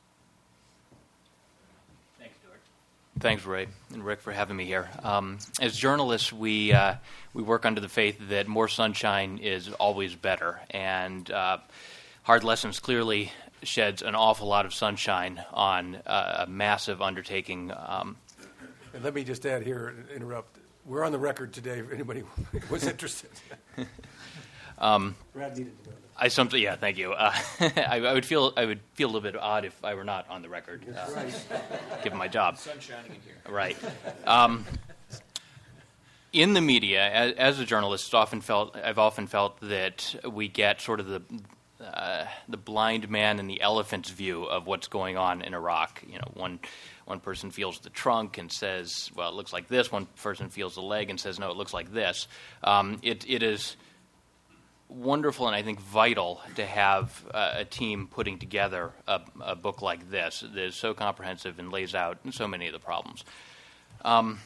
Thanks, Stuart. Thanks, Ray and Rick, for having me here. Um, as journalists, we uh, we work under the faith that more sunshine is always better, and uh, Hard Lessons clearly sheds an awful lot of sunshine on uh, a massive undertaking. Um, And let me just add here, interrupt. We're on the record today if anybody was interested. um, Brad needed to know that. I something, yeah, thank you. Uh, I, I would feel I would feel a little bit odd if I were not on the record, uh, Right. given my job. Sun shining in here. Right. Um, in the media, as, as a journalist, often felt I've often felt that we get sort of the uh, the blind man and the elephant's view of what's going on in Iraq. You know, one one person feels the trunk and says, "Well, it looks like this." One person feels the leg and says, "No, it looks like this." Um, it it is wonderful and I think vital to have uh, a team putting together a, a book like this that is so comprehensive and lays out so many of the problems. Um,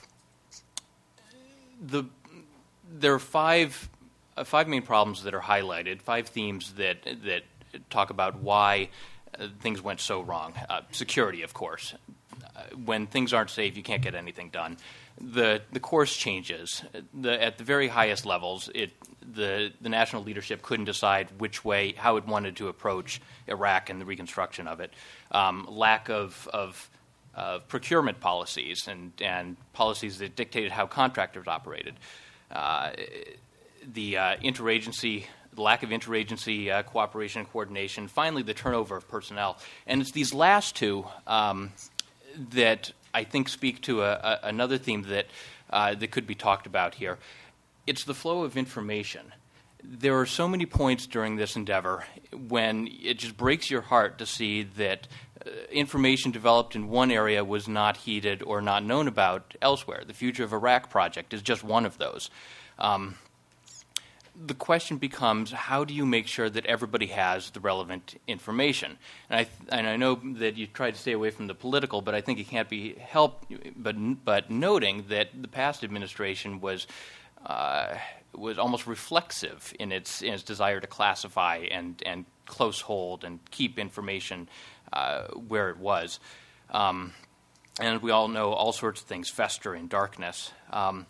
the there are five uh, five main problems that are highlighted, five themes that that talk about why uh, things went so wrong. Uh, security, of course. Uh, when things aren't safe, you can't get anything done. The the course changes. The, at the very highest levels, it the the national leadership couldn't decide which way, how it wanted to approach Iraq and the reconstruction of it. Um, lack of of uh, procurement policies and and policies that dictated how contractors operated. Uh, the uh, interagency lack of interagency uh, cooperation and coordination, finally the turnover of personnel. And it's these last two um, that I think speak to a, a, another theme that, uh, that could be talked about here. It's the flow of information. There are so many points during this endeavor when it just breaks your heart to see that uh, information developed in one area was not heeded or not known about elsewhere. The Future of Iraq project is just one of those. Um, the question becomes, how do you make sure that everybody has the relevant information? And I, th- and I know that you try to stay away from the political, but I think it can't be helped but, but noting that the past administration was uh, was almost reflexive in its, in its desire to classify and, and close hold and keep information uh, where it was. Um, and we all know all sorts of things fester in darkness. Um,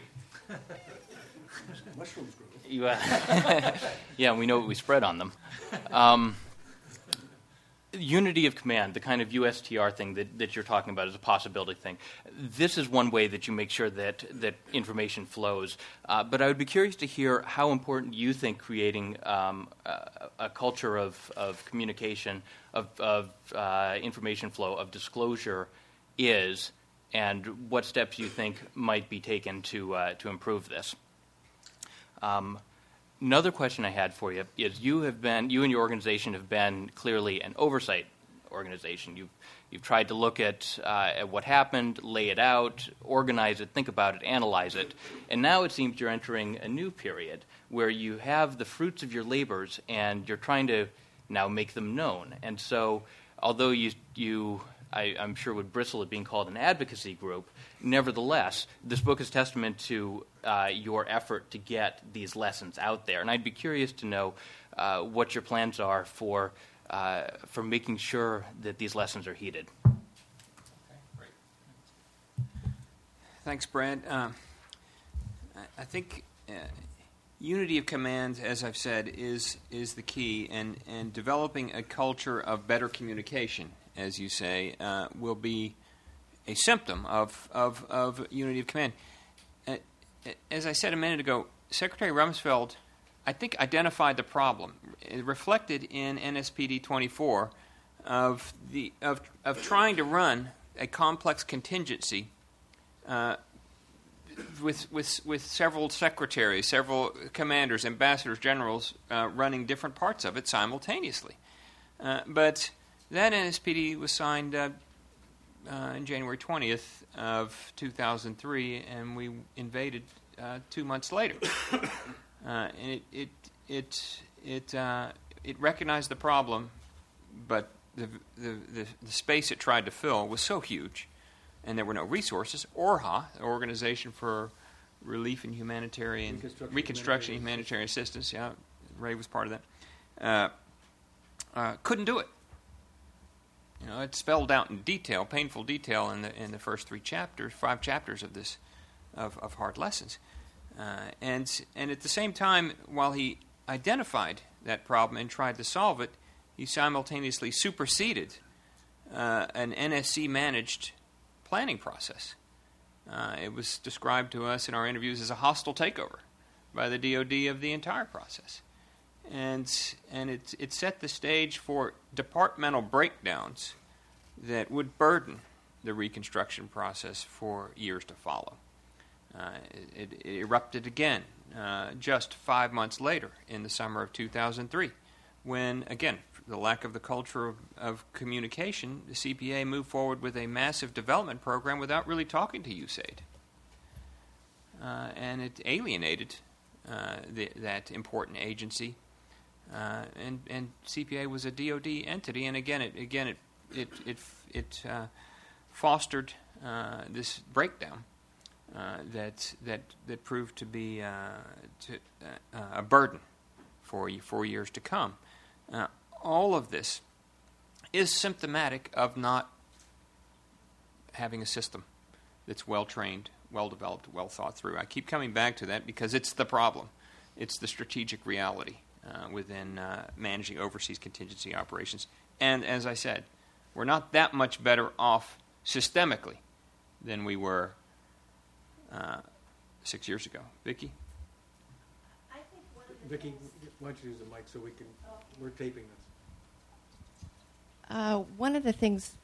Mushrooms grow. You, uh, yeah, we know what we spread on them. Um, unity of command, the kind of U S T R thing that, that you're talking about is a possibility thing. This is one way that you make sure that, that information flows. Uh, but I would be curious to hear how important you think creating um, a, a culture of, of communication, of, of uh, information flow, of disclosure is, and what steps you think might be taken to, uh, to improve this. Um, another question I had for you is you have been, you and your organization have been clearly an oversight organization. You've, you've tried to look at, uh, at what happened, lay it out, organize it, think about it, analyze it. And now it seems you're entering a new period where you have the fruits of your labors and you're trying to now make them known. And so although you, you I, I'm sure would bristle at being called an advocacy group, nevertheless, this book is testament to uh, your effort to get these lessons out there. And I'd be curious to know uh, what your plans are for uh, for making sure that these lessons are heeded. Okay, great. Thanks, Brad. Uh, I, I think uh, unity of command, as I've said, is is the key, and, and developing a culture of better communication, as you say, uh, will be a symptom of, of, of unity of command. Uh, as I said a minute ago, Secretary Rumsfeld, I think, identified the problem. It reflected in N S P D twenty-four of, the, of, of trying to run a complex contingency uh, with, with, with several secretaries, several commanders, ambassadors, generals uh, running different parts of it simultaneously. Uh, but that N S P D was signed uh, uh, on January twentieth of two thousand three, and we invaded uh, two months later. uh, and it it it it, uh, it recognized the problem, but the, the the the space it tried to fill was so huge, and there were no resources. O R H A, the Organization for Relief and Humanitarian Reconstruction, Reconstruction and Humanitarian Assistance, yeah, Ray was part of that, uh, uh, couldn't do it. You know, it's spelled out in detail, painful detail, in the in the first three chapters, five chapters of this, of, of Hard Lessons, uh, and and at the same time, while he identified that problem and tried to solve it, he simultaneously superseded uh, an N S C managed planning process. Uh, it was described to us in our interviews as a hostile takeover by the D O D of the entire process. And and it, it set the stage for departmental breakdowns that would burden the reconstruction process for years to follow. Uh, it, it erupted again uh, just five months later in the summer of two thousand three, when, again, the lack of the culture of, of communication, the C P A moved forward with a massive development program without really talking to U S A I D. Uh, and it alienated uh, the, that important agency. Uh, and, and C P A was a D O D entity, and again, it again it it it it uh, fostered uh, this breakdown uh, that that that proved to be uh, to, uh, a burden for for years to come. Uh, all of this is symptomatic of not having a system that's well trained, well developed, well thought through. I keep coming back to that because it's the problem. It's the strategic reality Uh, within uh, managing overseas contingency operations. And as I said, we're not that much better off systemically than we were uh, six years ago. Vicki? I think one of Vicki, why don't you use the mic so we can, we're taping this. Uh, one of the things,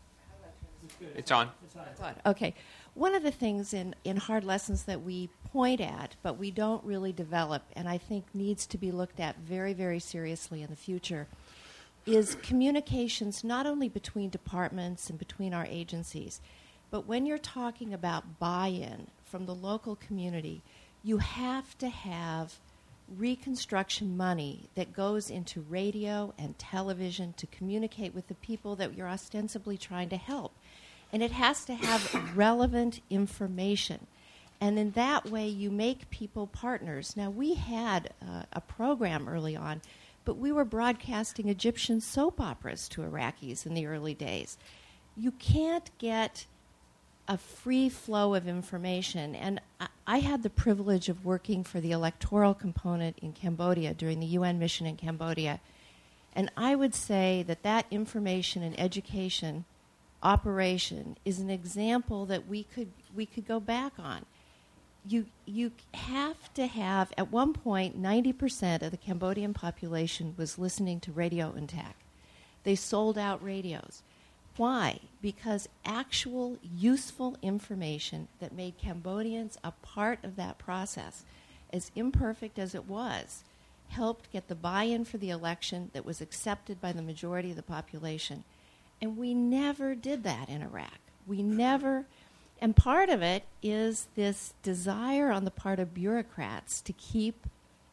It's on. okay, one of the things in, in hard lessons that we point at, but we don't really develop, and I think needs to be looked at very, very seriously in the future, is communications not only between departments and between our agencies, but when you're talking about buy-in from the local community, you have to have reconstruction money that goes into radio and television to communicate with the people that you're ostensibly trying to help. And it has to have relevant information. And in that way, you make people partners. Now, we had uh, a program early on, but we were broadcasting Egyptian soap operas to Iraqis in the early days. You can't get a free flow of information. And I, I had the privilege of working for the electoral component in Cambodia during the U N mission in Cambodia. And I would say that that information and education operation is an example that we could we could go back on. You you have to have, at one point, ninety percent of the Cambodian population was listening to Radio Intact. They sold out radios. Why? Because actual useful information that made Cambodians a part of that process, as imperfect as it was, helped get the buy-in for the election that was accepted by the majority of the population. And we never did that in Iraq. We never, and part of it is this desire on the part of bureaucrats to keep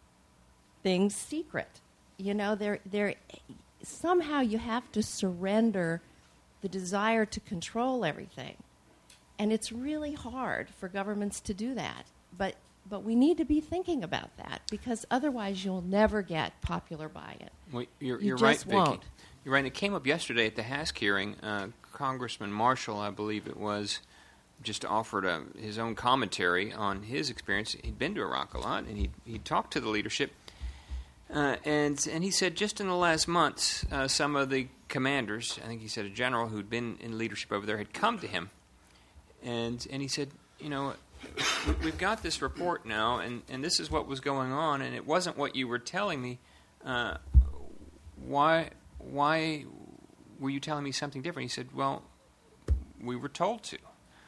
things secret. You know, they're, they're, somehow you have to surrender the desire to control everything. And it's really hard for governments to do that. But but we need to be thinking about that, because otherwise you'll never get popular buy-in. Well, you're, You you're just right, won't. Vicki. You're right. It came up yesterday at the Hask hearing. Uh, Congressman Marshall, I believe it was, just offered a, his own commentary on his experience. He'd been to Iraq a lot, and he he talked to the leadership. Uh, and and he said just in the last months, uh, some of the commanders, I think he said a general who'd been in leadership over there, had come to him. And and he said, you know, we've got this report now, and, and this is what was going on, and it wasn't what you were telling me. Uh, why why were you telling me something different? He said, well, we were told to.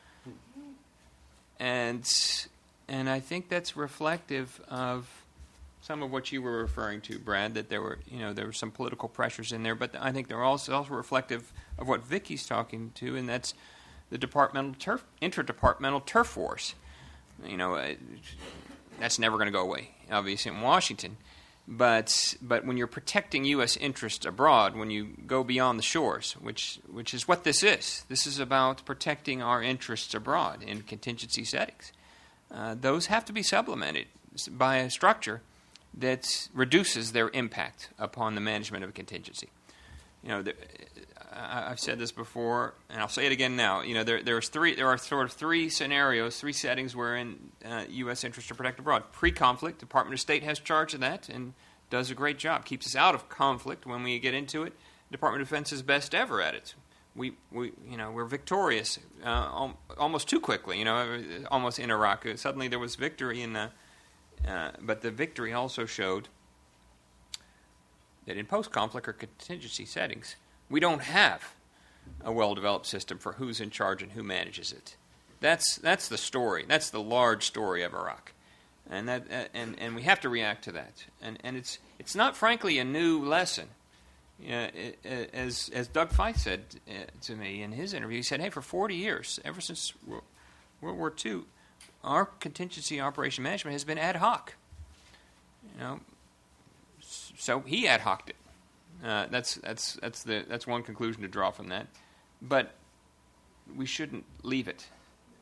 And and I think that's reflective of some of what you were referring to, Brad, that there were, you know, there were some political pressures in there, but I think they're also also reflective of what Vicki's talking to, and that's the departmental turf, interdepartmental turf wars. You know, uh, that's never going to go away, obviously, in Washington. But but when you're protecting U S interests abroad, when you go beyond the shores, which which is what this is, this is about protecting our interests abroad in contingency settings. Uh, those have to be supplemented by a structure that reduces their impact upon the management of a contingency. You know, the, I, I've said this before, and I'll say it again now. You know, there there's three there are sort of three scenarios, three settings wherein uh, U S interests are protected abroad. Pre-conflict, Department of State has charge of that and does a great job, keeps us out of conflict when we get into it. Department of Defense is best ever at it. We we you know we're victorious uh, al- almost too quickly. You know, almost in Iraq. Suddenly there was victory in the. Uh, but the victory also showed that in post-conflict or contingency settings, we don't have a well-developed system for who's in charge and who manages it. That's that's the story. That's the large story of Iraq, and that uh, and and we have to react to that. And and it's it's not frankly a new lesson. You know, it, it, as as Doug Feith said uh, to me in his interview, he said, "Hey, for forty years, ever since World War Two, our contingency operation management has been ad hoc." You know, so he ad hoc'd it. Uh, that's that's that's the that's one conclusion to draw from that. But we shouldn't leave it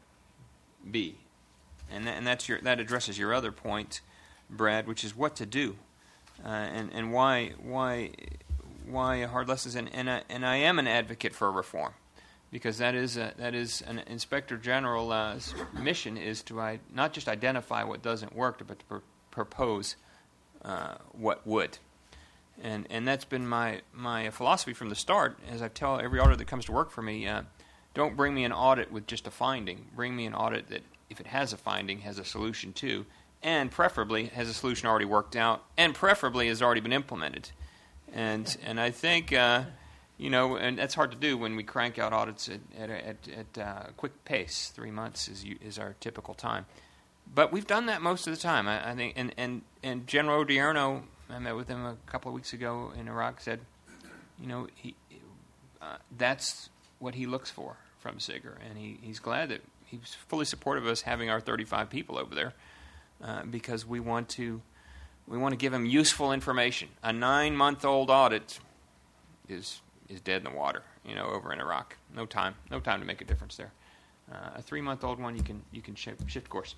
be, and th- and that's your that addresses your other point, Brad, which is what to do, uh, and and why why why hard lessons. And and I, and I am an advocate for reform, because that is a, that is an Inspector General's mission is to I, not just identify what doesn't work, but to pr- propose uh, what would. And and that's been my, my philosophy from the start. As I tell every auditor that comes to work for me, uh, don't bring me an audit with just a finding. Bring me an audit that, if it has a finding, has a solution too, and preferably has a solution already worked out, and preferably has already been implemented. And and I think, uh, you know, and that's hard to do when we crank out audits at at, at, at uh, a quick pace. Three months is is our typical time. But we've done that most of the time, I, I think. And, and, and General Odierno, I met with him a couple of weeks ago in Iraq, said, you know, he, uh, that's what he looks for from SIGIR. And he, he's glad that he's fully supportive of us having our thirty-five people over there uh, because we want to we want to give him useful information. A nine-month-old audit is is dead in the water, you know, over in Iraq. No time, no time to make a difference there. Uh, a three-month-old one, you can you can shift, shift course.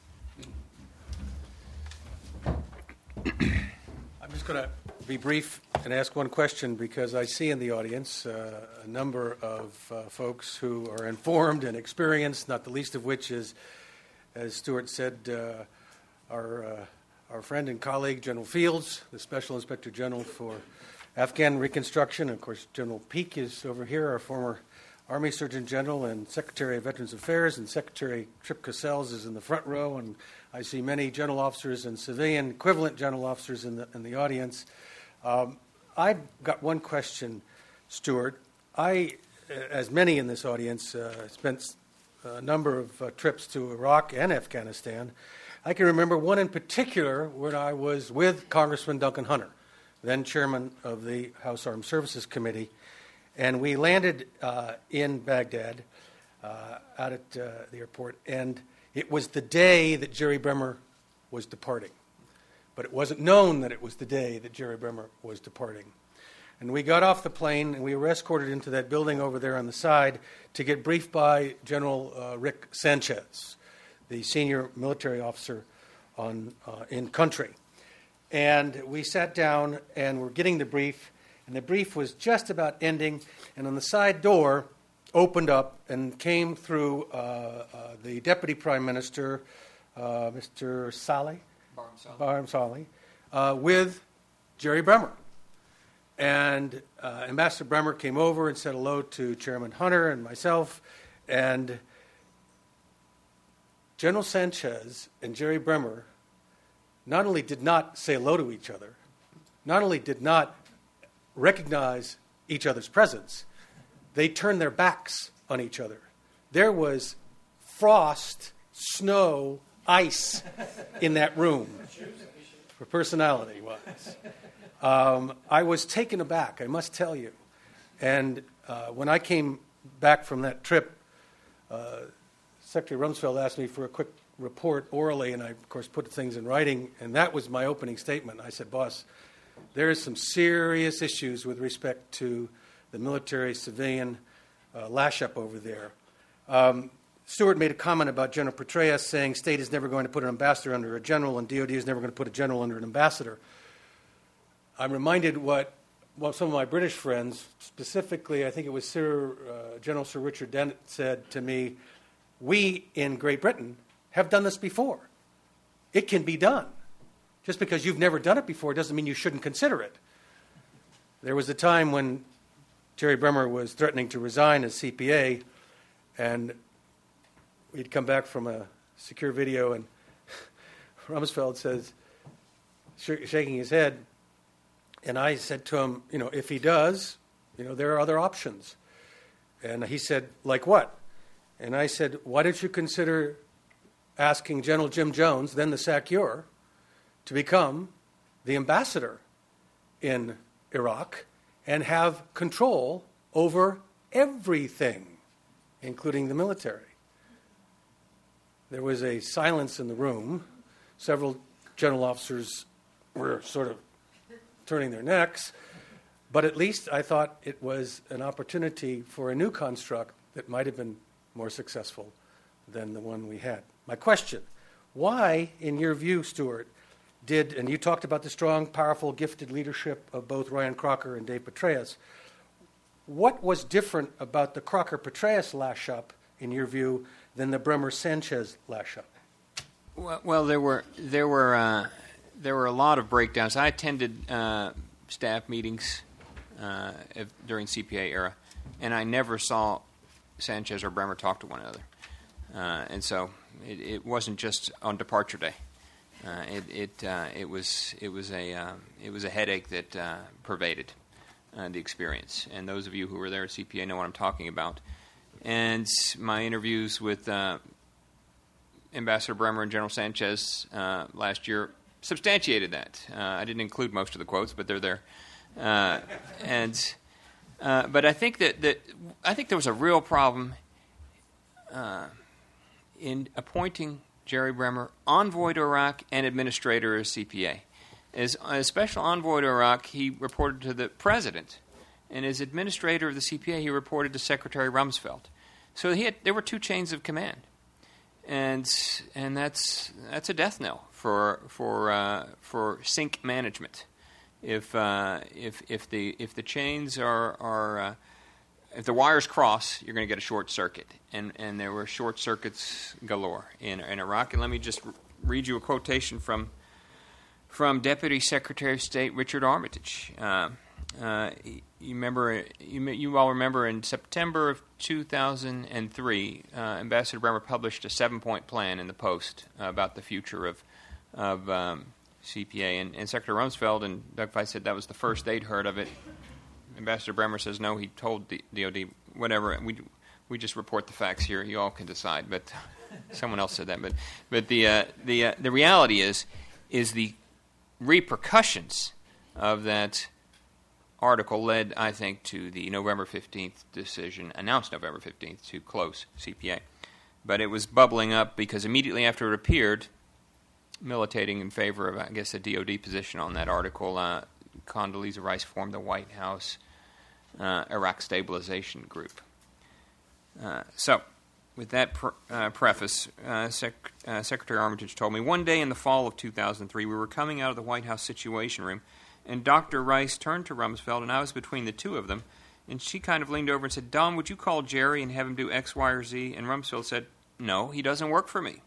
I'm just going to be brief and ask one question because I see in the audience uh, a number of uh, folks who are informed and experienced, not the least of which is, as Stuart said, uh, our, uh, our friend and colleague, General Fields, the Special Inspector General for Afghan Reconstruction. And of course, General Peake is over here, our former Army Surgeon General and Secretary of Veterans Affairs, and Secretary Trip Cassels is in the front row, and I see many general officers and civilian equivalent general officers in the in the audience. Um, I've got one question, Stuart. I, as many in this audience, uh, spent a number of uh, trips to Iraq and Afghanistan. I can remember one in particular when I was with Congressman Duncan Hunter, then chairman of the House Armed Services Committee. And we landed uh, in Baghdad, uh, out at uh, the airport, and it was the day that Jerry Bremer was departing. But it wasn't known that it was the day that Jerry Bremer was departing. And we got off the plane, and we were escorted into that building over there on the side to get briefed by General uh, Rick Sanchez, the senior military officer on uh, in country. And we sat down, and we're getting the brief. And the brief was just about ending, and on the side door opened up and came through uh, uh, the Deputy Prime Minister, uh, Mister Saleh, Barham Saleh, Barham Saleh uh, with Jerry Bremer. And uh, Ambassador Bremer came over and said hello to Chairman Hunter and myself, and General Sanchez and Jerry Bremer not only did not say hello to each other, not only did not recognize each other's presence, they turned their backs on each other. There was frost, snow, ice in that room, for personality-wise. Um, I was taken aback, I must tell you. And uh, when I came back from that trip, uh, Secretary Rumsfeld asked me for a quick report orally, and I, of course, put things in writing, and that was my opening statement. I said, boss, there is some serious issues with respect to the military-civilian uh, lash-up over there. Um, Stuart made a comment about General Petraeus saying state is never going to put an ambassador under a general and D O D is never going to put a general under an ambassador. I'm reminded what well, some of my British friends, specifically I think it was Sir, uh, General Sir Richard Dennett, said to me, we in Great Britain have done this before. It can be done. Just because you've never done it before doesn't mean you shouldn't consider it. There was a time when Jerry Bremer was threatening to resign as C P A, and we'd come back from a secure video, and Rumsfeld says, sh- shaking his head, and I said to him, you know, if he does, you know, there are other options. And he said, like what? And I said, why don't you consider asking General Jim Jones, then the SACEUR, to become the ambassador in Iraq and have control over everything, including the military. There was a silence in the room. Several general officers were sort of turning their necks, but at least I thought it was an opportunity for a new construct that might have been more successful than the one we had. My question, why, in your view, Stuart, did, and you talked about the strong, powerful, gifted leadership of both Ryan Crocker and Dave Petraeus. What was different about the Crocker-Petraeus lash-up, in your view, than the Bremer-Sanchez lash-up? Well, well, there were there were uh, there were a lot of breakdowns. I attended uh, staff meetings uh, if, during C P A era, and I never saw Sanchez or Bremer talk to one another. Uh, and so it, it wasn't just on departure day. Uh, it it uh, it was it was a um, it was a headache that uh, pervaded uh, the experience. And those of you who were there at C P A know what I'm talking about. And my interviews with uh, Ambassador Bremer and General Sanchez uh, last year substantiated that. Uh, I didn't include most of the quotes, but they're there. Uh, and uh, but I think that, that I think there was a real problem uh, in appointing Jerry Bremer envoy to Iraq and administrator of C P A. As a special envoy to Iraq, he reported to the president, and as administrator of the C P A, he reported to Secretary Rumsfeld. So he had, there were two chains of command, and and that's that's a death knell for for uh, for sync management. If uh, if if the if the chains are are uh, if the wires cross, you're going to get a short circuit, and and there were short circuits galore in in Iraq. And let me just read you a quotation from from Deputy Secretary of State Richard Armitage. Uh, uh, you remember you you all remember in September of two thousand three, uh, Ambassador Bremer published a seven-point plan in the Post uh, about the future of of um, C P A, and, and Secretary Rumsfeld and Doug Feist said that was the first they'd heard of it. Ambassador Bremer says no, he told the D O D whatever. We we just report the facts here. You all can decide. But someone else said that. But but the uh, the uh, the reality is is the repercussions of that article led, I think, to the November fifteenth decision, announced November fifteenth, to close C P A. But it was bubbling up because immediately after it appeared, militating in favor of, I guess, the D O D position on that article, uh, Condoleezza Rice formed the White House uh, Iraq Stabilization Group. Uh, so, with that pre- uh, preface, uh, Sec- uh, Secretary Armitage told me, one day in the fall of two thousand three, we were coming out of the White House Situation Room, and Doctor Rice turned to Rumsfeld, and I was between the two of them, and she kind of leaned over and said, Don, would you call Jerry and have him do X, Y, or Z? And Rumsfeld said, no, he doesn't work for me.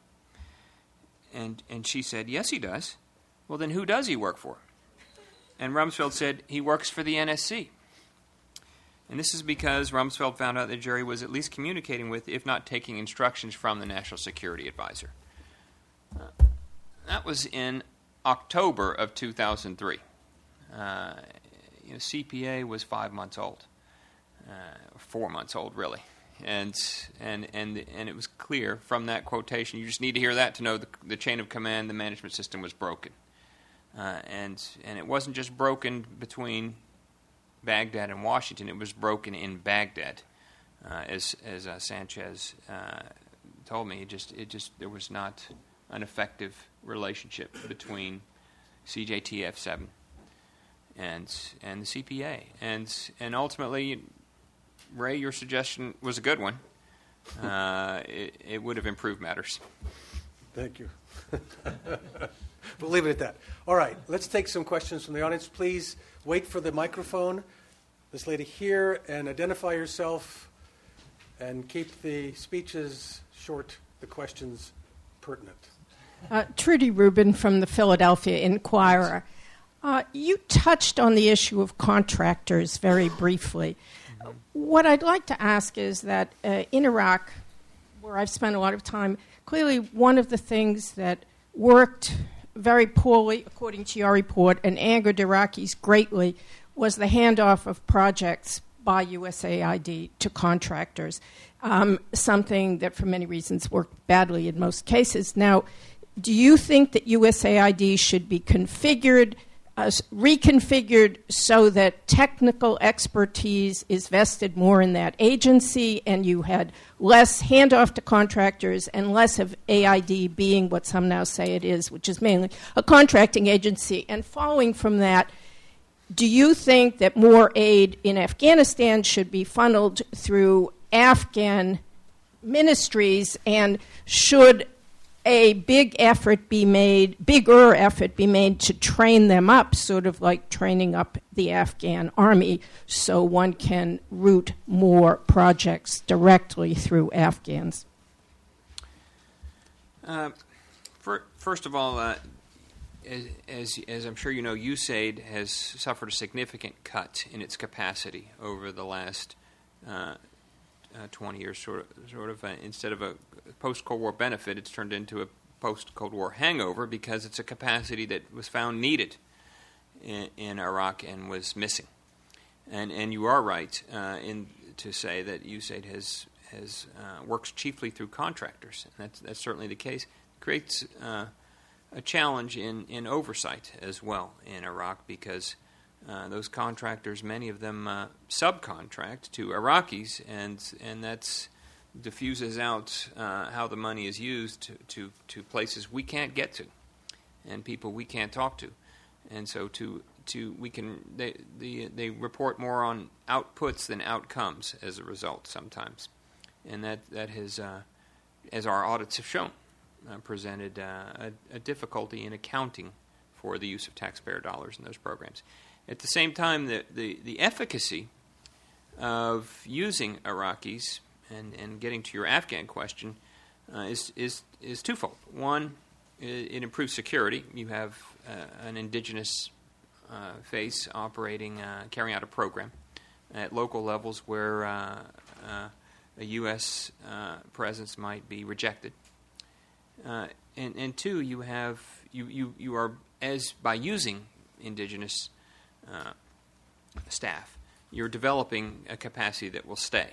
And and she said, yes, he does. Well, then who does he work for? And Rumsfeld said, he works for the N S C. And this is because Rumsfeld found out that Jerry was at least communicating with, if not taking instructions from, the National Security Advisor. Uh, that was in October of two thousand three. Uh, you know, C P A was five months old, uh, four months old, really. And and and and it was clear from that quotation. You just need to hear that to know the, the chain of command, the management system was broken, uh, and and it wasn't just broken between Baghdad and Washington. It was broken in Baghdad, uh, as as uh, Sanchez uh, told me. It just it just there was not an effective relationship between C J T F seven and and the C P A, and and ultimately. Ray, your suggestion was a good one. Uh, it, it would have improved matters. Thank you. We'll leave it at that. All right, let's take some questions from the audience. Please wait for the microphone. This lady here, and identify yourself, and keep the speeches short, the questions pertinent. Uh, Trudy Rubin from the Philadelphia Inquirer. Uh, you touched on the issue of contractors very briefly. What I'd like to ask is that uh, in Iraq, where I've spent a lot of time, clearly one of the things that worked very poorly, according to your report, and angered Iraqis greatly, was the handoff of projects by U S A I D to contractors, um, something that for many reasons worked badly in most cases. Now, do you think that U S A I D should be configured Uh, reconfigured so that technical expertise is vested more in that agency, and you had less handoff to contractors and less of A I D being what some now say it is, which is mainly a contracting agency? And following from that, do you think that more aid in Afghanistan should be funneled through Afghan ministries, and should a big effort be made, bigger effort be made to train them up, sort of like training up the Afghan army, so one can route more projects directly through Afghans? Uh, for, first of all, uh, as, as, as I'm sure you know, U S A I D has suffered a significant cut in its capacity over the last uh, uh, twenty years. Sort of, sort of uh, instead of a post-Cold War benefit, it's turned into a post-Cold War hangover because it's a capacity that was found needed in, in Iraq and was missing. And and you are right uh, in to say that U S A I D has has uh, works chiefly through contractors, and that's that's certainly the case. It creates uh, a challenge in, in oversight as well in Iraq because uh, those contractors, many of them uh, subcontract to Iraqis, and and that's diffuses out uh, how the money is used to, to, to places we can't get to, and people we can't talk to, and so to to we can they the they report more on outputs than outcomes as a result sometimes, and that that has uh, as our audits have shown uh, presented uh, a, a difficulty in accounting for the use of taxpayer dollars in those programs. At the same time, the the, the efficacy of using Iraqis and, and getting to your Afghan question uh, is is is twofold. One, it, it improves security. You have uh, an indigenous Uh, face operating, uh, carrying out a program at local levels where uh, uh, a U S uh, presence might be rejected. Uh, and, and two, you have you, you, you are as by using indigenous uh, staff, you're developing a capacity that will stay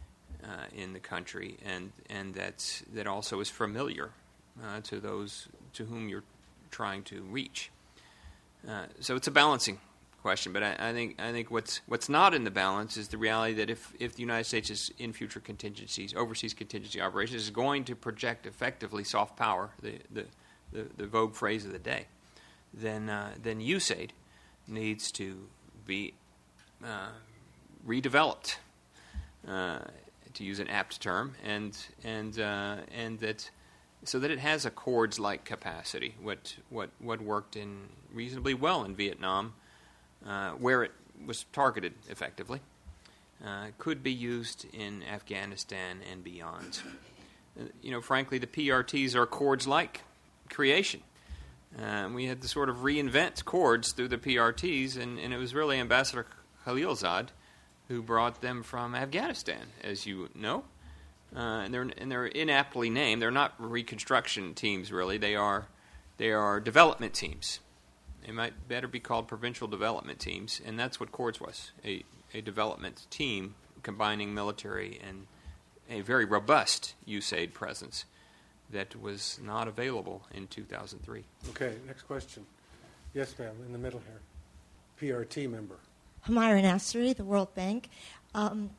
uh, in the country, and and that's that also is familiar uh, to those to whom you're trying to reach. Uh, so it's a balancing question, but I, I think I think what's what's not in the balance is the reality that if, if the United States is in future contingencies, overseas contingency operations, is going to project effectively soft power, the the, the, the vogue phrase of the day, then uh, then U S A I D needs to be uh, redeveloped, uh, to use an apt term, and and uh, and that. So that it has a Accords-like capacity, what what what worked in reasonably well in Vietnam, uh, where it was targeted effectively, uh, could be used in Afghanistan and beyond. Uh, you know, frankly, the P R Ts are Accords-like creation. Uh, we had to sort of reinvent Accords through the P R Ts, and, and it was really Ambassador Khalilzad who brought them from Afghanistan, as you know. Uh, and they're and they're inaptly named. They're not reconstruction teams, really. They are they are development teams. They might better be called provincial development teams, and that's what Accords was, a, a development team combining military and a very robust U S A I D presence that was not available in two thousand three. Okay, next question. Yes, ma'am, in the middle here. P R T member. Humayra Nasseri, the World Bank. Um,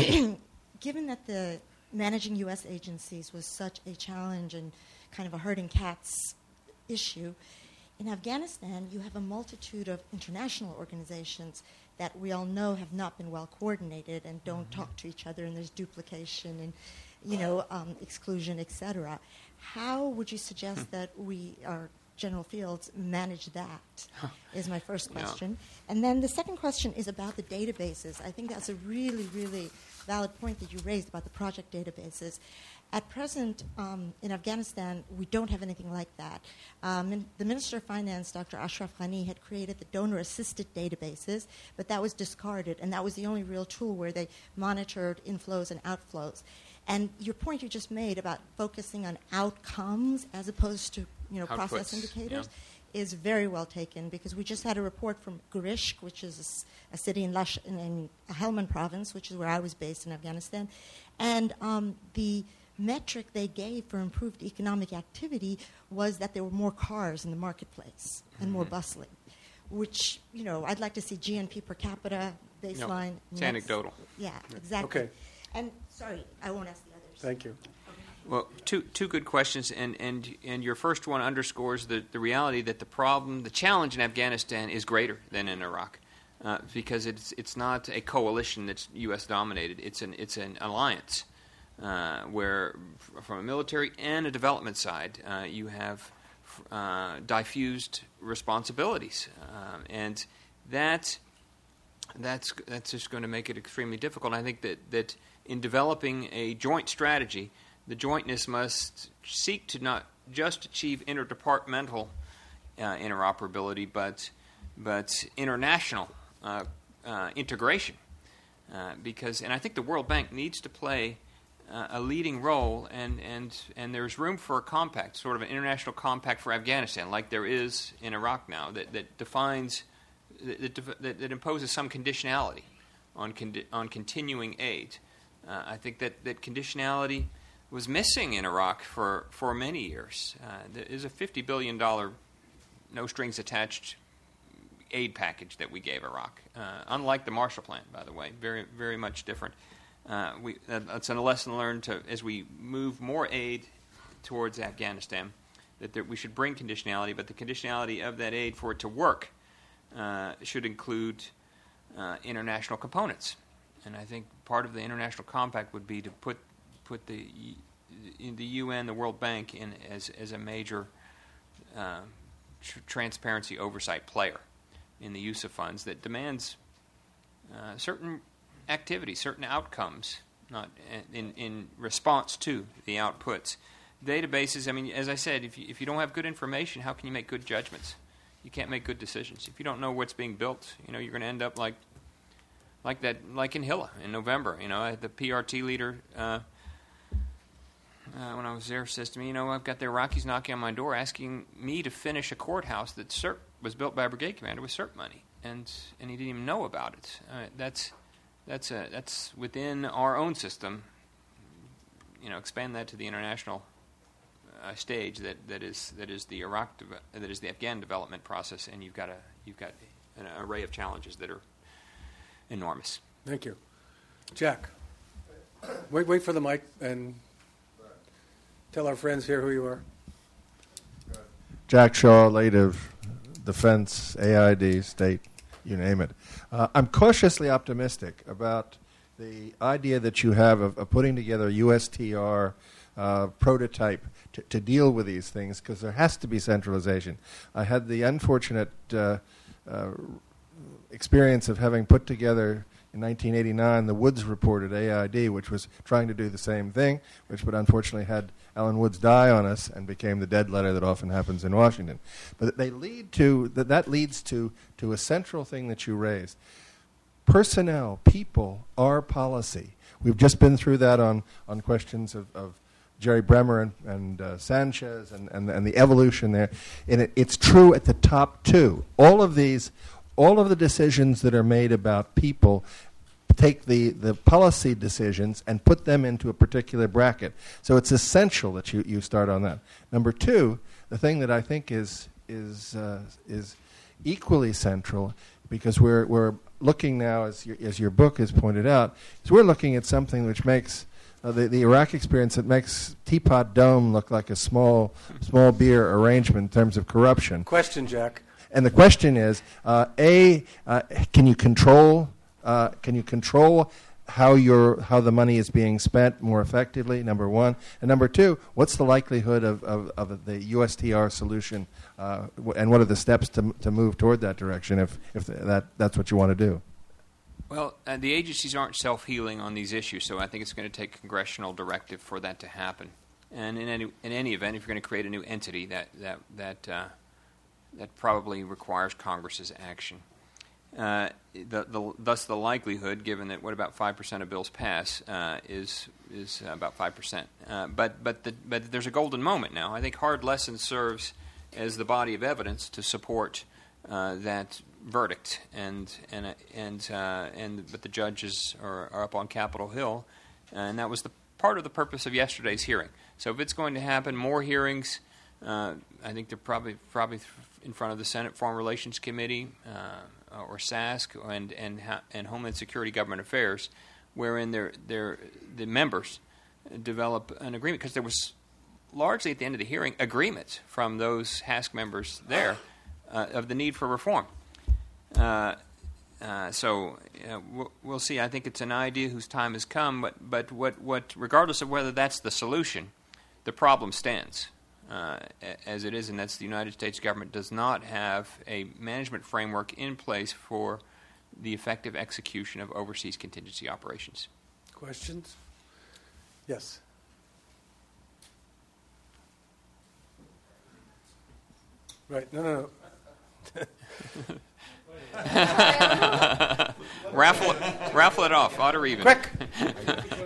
given that the managing U S agencies was such a challenge and kind of a herding cats issue, in Afghanistan you have a multitude of international organizations that we all know have not been well coordinated and don't mm-hmm. talk to each other, and there's duplication and, you know, um, exclusion, et cetera. How would you suggest hmm. that we, our General Fields, manage that, is my first question. Yeah. And then the second question is about the databases. I think that's a really, really valid point that you raised about the project databases. At present, um, in Afghanistan, we don't have anything like that. Um, the Minister of Finance, Doctor Ashraf Ghani, had created the donor-assisted databases, but that was discarded, and that was the only real tool where they monitored inflows and outflows. And your point you just made about focusing on outcomes as opposed to, you know, Outputs, process indicators yeah. is very well taken, because we just had a report from Gurishk, which is a, a city in, Lash, in, in Helmand province, which is where I was based in Afghanistan, and um, the metric they gave for improved economic activity was that there were more cars in the marketplace mm-hmm. and more bustling, which, you know, I'd like to see G N P per capita baseline. No, it's anecdotal. Yeah, exactly. Okay. And, sorry, I won't ask the others. Thank you. Well, two two good questions, and, and, and your first one underscores the, the reality that the problem, the challenge in Afghanistan is greater than in Iraq, uh, because it's it's not a coalition that's U S dominated. It's an it's an alliance uh, where, f- from a military and a development side, uh, you have uh, diffused responsibilities, um, and that that's that's just going to make it extremely difficult. I think that that in developing a joint strategy, the jointness must seek to not just achieve interdepartmental uh, interoperability, but but international uh, uh, integration. Uh, because, and I think the World Bank needs to play uh, a leading role, and, and, and there's room for a compact, sort of an international compact for Afghanistan, like there is in Iraq now, that, that defines, that, that, that imposes some conditionality on, con- on continuing aid. Uh, I think that, that conditionality was missing in Iraq for, for many years. Uh, there is a fifty billion dollars no-strings-attached aid package that we gave Iraq, uh, unlike the Marshall Plan, by the way, very, very much different. Uh, we, that's a lesson learned to, as we move more aid towards Afghanistan, that there, we should bring conditionality, but the conditionality of that aid for it to work uh, should include uh, international components. And I think part of the international compact would be to put put the in the U N, the World Bank, in as as a major uh, tr- transparency oversight player in the use of funds that demands uh, certain activities, certain outcomes, not in in response to the outputs. Databases. I mean, as I said, if you, if you don't have good information, how can you make good judgments? You can't make good decisions if you don't know what's being built. You know, you're going to end up like like that, like in Hilla in November. You know, the P R T leader. Uh, Uh, when I was there, says to me, you know, I've got the Iraqis knocking on my door asking me to finish a courthouse that CERT was built by a brigade commander with CERT money, and and he didn't even know about it. Uh, that's that's a, that's within our own system. You know, expand that to the international uh, stage that, that is that is the Iraq deve- that is the Afghan development process, and you've got a you've got an array of challenges that are enormous. Thank you, Jack. Wait, wait for the mic and. Tell our friends here who you are. Jack Shaw, Native Defense, A I D, State, you name it. Uh, I'm cautiously optimistic about the idea that you have of, of putting together a U S T R uh, prototype to, to deal with these things, because there has to be centralization. I had the unfortunate uh, uh, experience of having put together in nineteen eighty-nine the Woods Report at A I D, which was trying to do the same thing, which but unfortunately had Alan Woods die on us and became the dead letter that often happens in Washington. But they lead to that, that leads to, to a central thing that you raised. Personnel, people, are policy. We've just been through that on, on questions of, of Jerry Bremer and, and uh, Sanchez and, and, and the evolution there. And it, it's true at the top, too. All of these, all of the decisions that are made about people take the, the policy decisions and put them into a particular bracket. So it's essential that you, you start on that. Number two, the thing that I think is is uh, is equally central, because we're we're looking now, as your, as your book has pointed out, is we're looking at something which makes uh, the, the Iraq experience that makes Teapot Dome look like a small small beer arrangement in terms of corruption. Question, Jack. And the question is, uh, A, uh, can you control Uh, can you control how your how the money is being spent more effectively? Number one, and number two, what's the likelihood of, of, of the U S T R solution, uh, w- and what are the steps to to move toward that direction if if th- that that's what you want to do? Well, uh, the agencies aren't self-healing on these issues, so I think it's going to take congressional directive for that to happen. And in any in any event, if you're going to create a new entity, that that that uh, that probably requires Congress's action. Uh, the, the, thus, the likelihood, given that what about five percent of bills pass, uh, is is about five percent. Uh, but but the, but there's a golden moment now. I think Hard Lessons serves as the body of evidence to support uh, that verdict, and and and uh, and but the judges are, are up on Capitol Hill, and that was the part of the purpose of yesterday's hearing. So if it's going to happen, more hearings. Uh, I think they're probably probably in front of the Senate Foreign Relations Committee. Uh, or S A S C and and and Homeland Security Government Affairs, wherein their their the members develop an agreement, because there was largely at the end of the hearing agreement from those H A S C members there uh, of the need for reform. Uh, uh, so uh, we'll, we'll see. I think it's an idea whose time has come, but but what what regardless of whether that's the solution, the problem stands. Uh, as it is, and that's the United States government does not have a management framework in place for the effective execution of overseas contingency operations. Questions? Yes. Right. No, no, no. raffle, raffle it off, odd or even. Quick.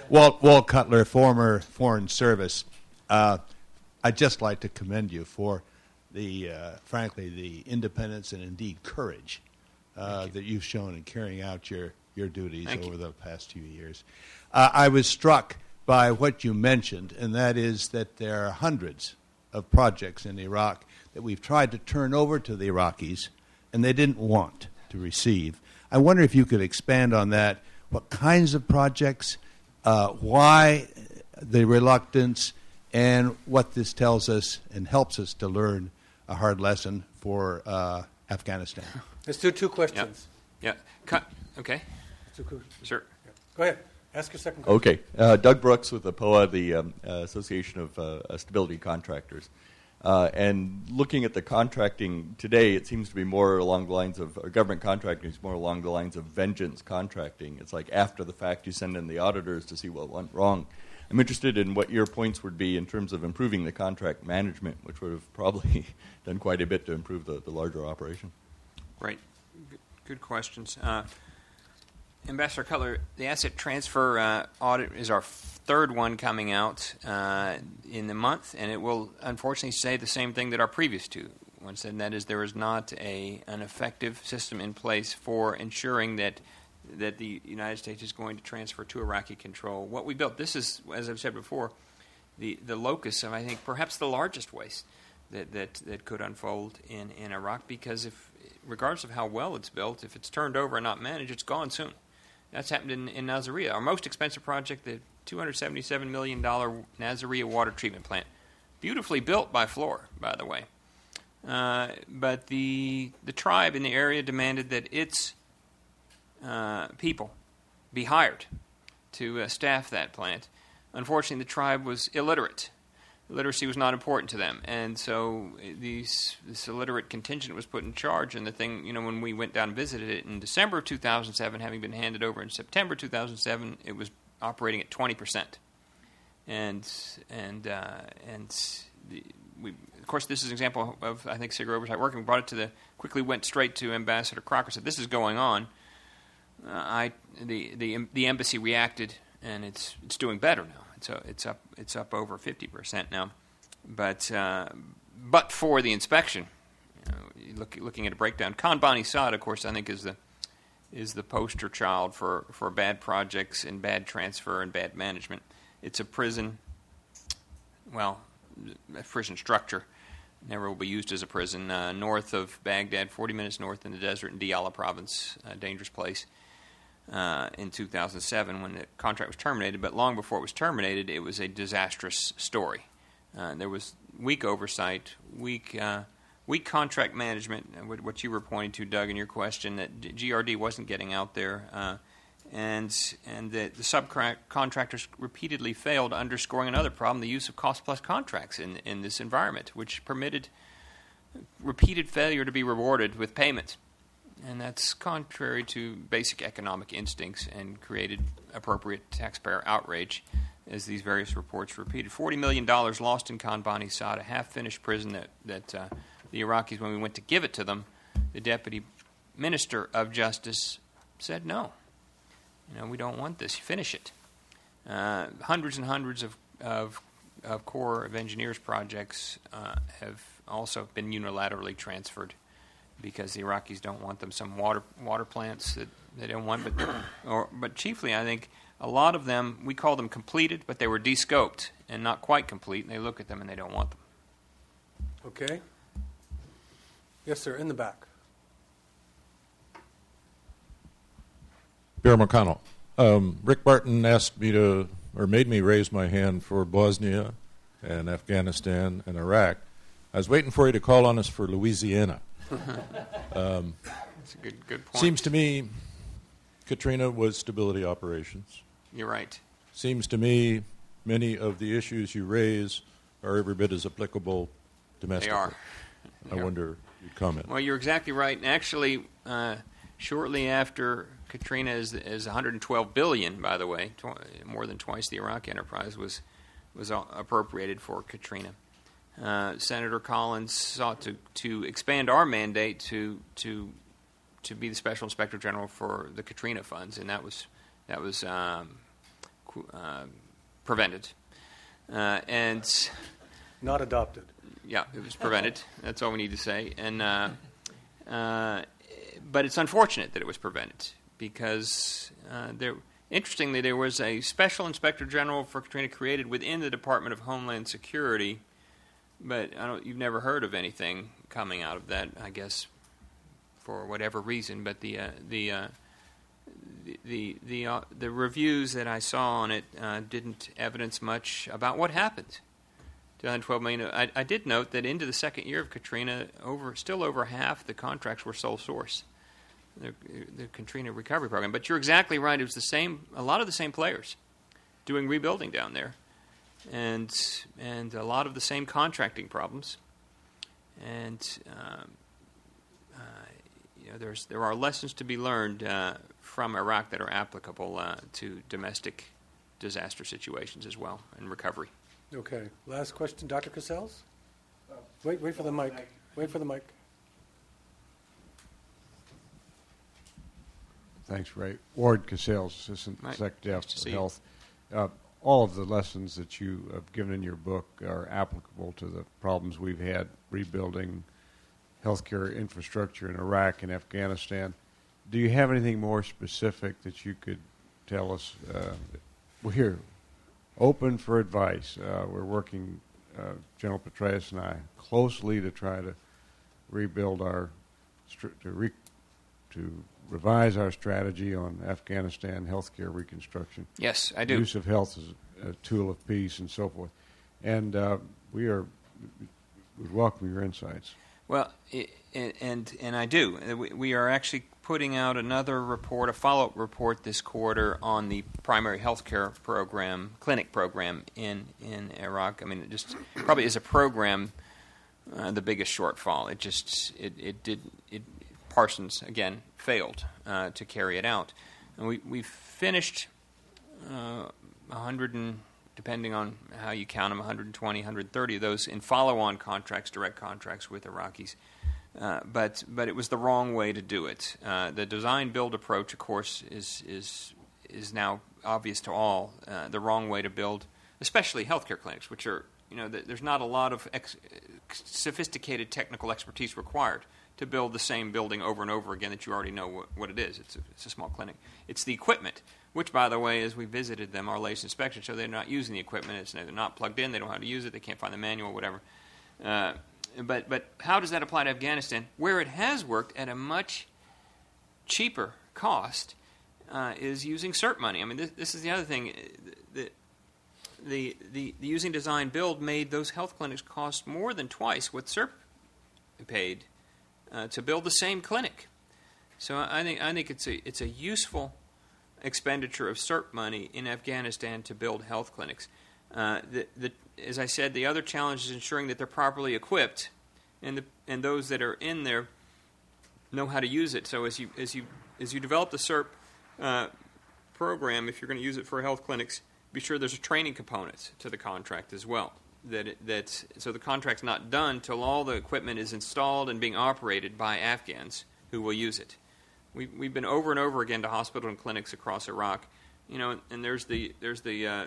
Walt, Walt Cutler, former Foreign Service. Uh, I'd just like to commend you for the, uh, frankly, the independence and indeed courage uh, you. that you've shown in carrying out your, your duties Thank over you. the past few years. Uh, I was struck by what you mentioned, and that is that there are hundreds of projects in Iraq that we've tried to turn over to the Iraqis, and they didn't want to receive. I wonder if you could expand on that. What kinds of projects, uh, why the reluctance, and what this tells us and helps us to learn a hard lesson for uh, Afghanistan. Let's do two questions. Yeah. yeah. Okay. Two questions. Sure. Yeah. Go ahead. Ask your second question. Okay. Uh, Doug Brooks with the P O A, the um, uh, Association of uh, Stability Contractors. Uh, and looking at the contracting today, it seems to be more along the lines of, or government contracting is more along the lines of vengeance contracting. It's like after the fact you send in the auditors to see what went wrong. I'm interested in what your points would be in terms of improving the contract management, which would have probably done quite a bit to improve the, the larger operation. Right. Good, good questions. Uh, Ambassador Cutler, the asset transfer uh, audit is our third one coming out uh, in the month, and it will unfortunately say the same thing that our previous two ones said, and that is there is not a an effective system in place for ensuring that that the United States is going to transfer to Iraqi control what we built. This is, as I've said before, the, the locus of, I think, perhaps the largest waste that, that, that could unfold in, in Iraq, because if, regardless of how well it's built, if it's turned over and not managed, it's gone soon. That's happened in, in Nasiriyah. Our most expensive project, the two hundred seventy-seven million dollars Nasiriyah water treatment plant. Beautifully built by Fluor, by the way. Uh, but the the tribe in the area demanded that its uh, people be hired to uh, staff that plant. Unfortunately, the tribe was illiterate. Literacy was not important to them, and so these, this illiterate contingent was put in charge. And the thing, you know, when we went down and visited it in December of two thousand seven, having been handed over in September two thousand seven, it was operating at twenty percent. And and uh, and the, we, of course, this is an example of, I think, SIGIR oversight working. We brought it to the quickly went straight to Ambassador Crocker. Said this is going on. Uh, I the the the embassy reacted, and it's it's doing better now. So it's up. It's up over fifty percent now, but uh, but for the inspection, you know, look, looking at a breakdown, Khan Bani Saad, of course, I think is the is the poster child for, for bad projects and bad transfer and bad management. It's a prison, well, a prison structure, never will be used as a prison. Uh, north of Baghdad, forty minutes north in the desert in Diyala province, a dangerous place. Uh, in two thousand seven when the contract was terminated, but long before it was terminated, it was a disastrous story. Uh, there was weak oversight, weak uh, weak contract management, what you were pointing to, Doug, in your question, that G R D wasn't getting out there, uh, and and the, the subcontractors repeatedly failed, underscoring another problem, the use of cost-plus contracts in, in this environment, which permitted repeated failure to be rewarded with payment. And that's contrary to basic economic instincts and created appropriate taxpayer outrage, as these various reports repeated. forty million dollars lost in Khan Bani Saad, a half-finished prison that, that uh, the Iraqis, when we went to give it to them, the Deputy Minister of Justice said, no, you know, we don't want this, finish it. Uh, hundreds and hundreds of, of, of Corps of Engineers projects uh, have also been unilaterally transferred because the Iraqis don't want them. Some water water plants that they don't want, but or, but chiefly, I think a lot of them, we call them completed, but they were de-scoped and not quite complete, and they look at them and they don't want them. Okay. Yes, sir, in the back. Bear McConnell. Um, Rick Barton asked me to, or made me raise my hand for Bosnia and Afghanistan and Iraq. I was waiting for you to call on us for Louisiana. um, That's a good, good point. Seems to me Katrina was stability operations. You're right. Seems to me many of the issues you raise are every bit as applicable domestically. They are. They I are. wonder if you'd comment. Well, you're exactly right. And actually, uh, shortly after Katrina, is, is one hundred twelve billion dollars, by the way, tw- more than twice the Iraq enterprise was was appropriated for Katrina. Uh, Senator Collins sought to, to expand our mandate to to to be the Special Inspector General for the Katrina funds, and that was that was um, uh, prevented. Uh, and not adopted. Yeah, it was prevented. That's all we need to say. And uh, uh, but it's unfortunate that it was prevented because uh, there. Interestingly, there was a special inspector general for Katrina created within the Department of Homeland Security, but I don't, you've never heard of anything coming out of that, I guess, for whatever reason. But the uh, the uh, the the the, uh, the reviews that I saw on it uh, didn't evidence much about what happened. two hundred twelve million. I, I did note that into the second year of Katrina, over still over half the contracts were sole source. The, the Katrina recovery program. But you're exactly right. It was the same, a lot of the same players doing rebuilding down there, and and a lot of the same contracting problems. And um, uh, you know, there's there are lessons to be learned uh, from Iraq that are applicable uh, to domestic disaster situations as well and recovery. Okay. Last question, Doctor Casales. Wait, wait for the mic. Wait for the mic. Thanks, Ray. Ward Casales, Assistant Right. Secretary Nice to of see you. Health. Uh, all of the lessons that you have given in your book are applicable to the problems we've had rebuilding healthcare infrastructure in Iraq and Afghanistan. Do you have anything more specific that you could tell us? Uh, we're here, open for advice. Uh, we're working, uh, General Petraeus and I, closely to try to rebuild our, str- to, re- to revise our strategy on Afghanistan healthcare reconstruction. Yes, I do. Use of health as a tool of peace and so forth. And uh, we are we welcome your insights. Well, I- and and I do. We- We are actually putting out another report, a follow-up report this quarter on the primary health care program, clinic program in, in Iraq. I mean, it just probably is a program uh, the biggest shortfall. It just it it did it. Parsons again failed uh, to carry it out, and we we finished uh, one hundred and depending on how you count them, one hundred twenty, one hundred thirty of those in follow-on contracts, direct contracts with Iraqis. Uh, but but it was the wrong way to do it. Uh, the design-build approach, of course, is is is now obvious to all. Uh, the wrong way to build, especially healthcare clinics, which are you know th- there's not a lot of ex- sophisticated technical expertise required to build the same building over and over again that you already know what, what it is. It's a, it's a small clinic. It's the equipment, which, by the way, as we visited them, our latest inspection showed they're not using the equipment. It's they're not plugged in. They don't know how to use it. They can't find the manual, whatever. Uh, but but how does that apply to Afghanistan, where it has worked at a much cheaper cost, uh, is using CERT money. I mean, this, this is the other thing. The, the, the, the using design build made those health clinics cost more than twice what CERT paid Uh, to build the same clinic. So I think I think it's a it's a useful expenditure of CERT money in Afghanistan to build health clinics. Uh, the, the, as I said, the other challenge is ensuring that they're properly equipped, and the, and those that are in there know how to use it. So as you as you as you develop the CERT uh, program, if you're going to use it for health clinics, be sure there's a training component to the contract as well. That it, that so the contract's not done till all the equipment is installed and being operated by Afghans who will use it. We, we've been over and over again to hospital and clinics across Iraq, you know, and, and there's the there's the uh,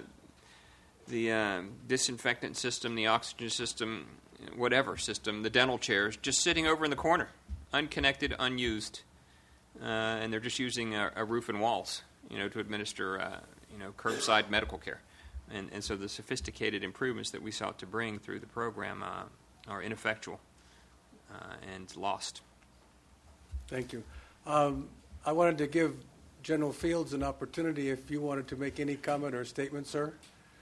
the uh, disinfectant system, the oxygen system, whatever system, the dental chairs, just sitting over in the corner, unconnected, unused, uh, and they're just using a, a roof and walls, you know, to administer uh, you know curbside medical care. And, and so the sophisticated improvements that we sought to bring through the program uh, are ineffectual uh, and lost. Thank you. Um, I wanted to give General Fields an opportunity if you wanted to make any comment or statement, sir.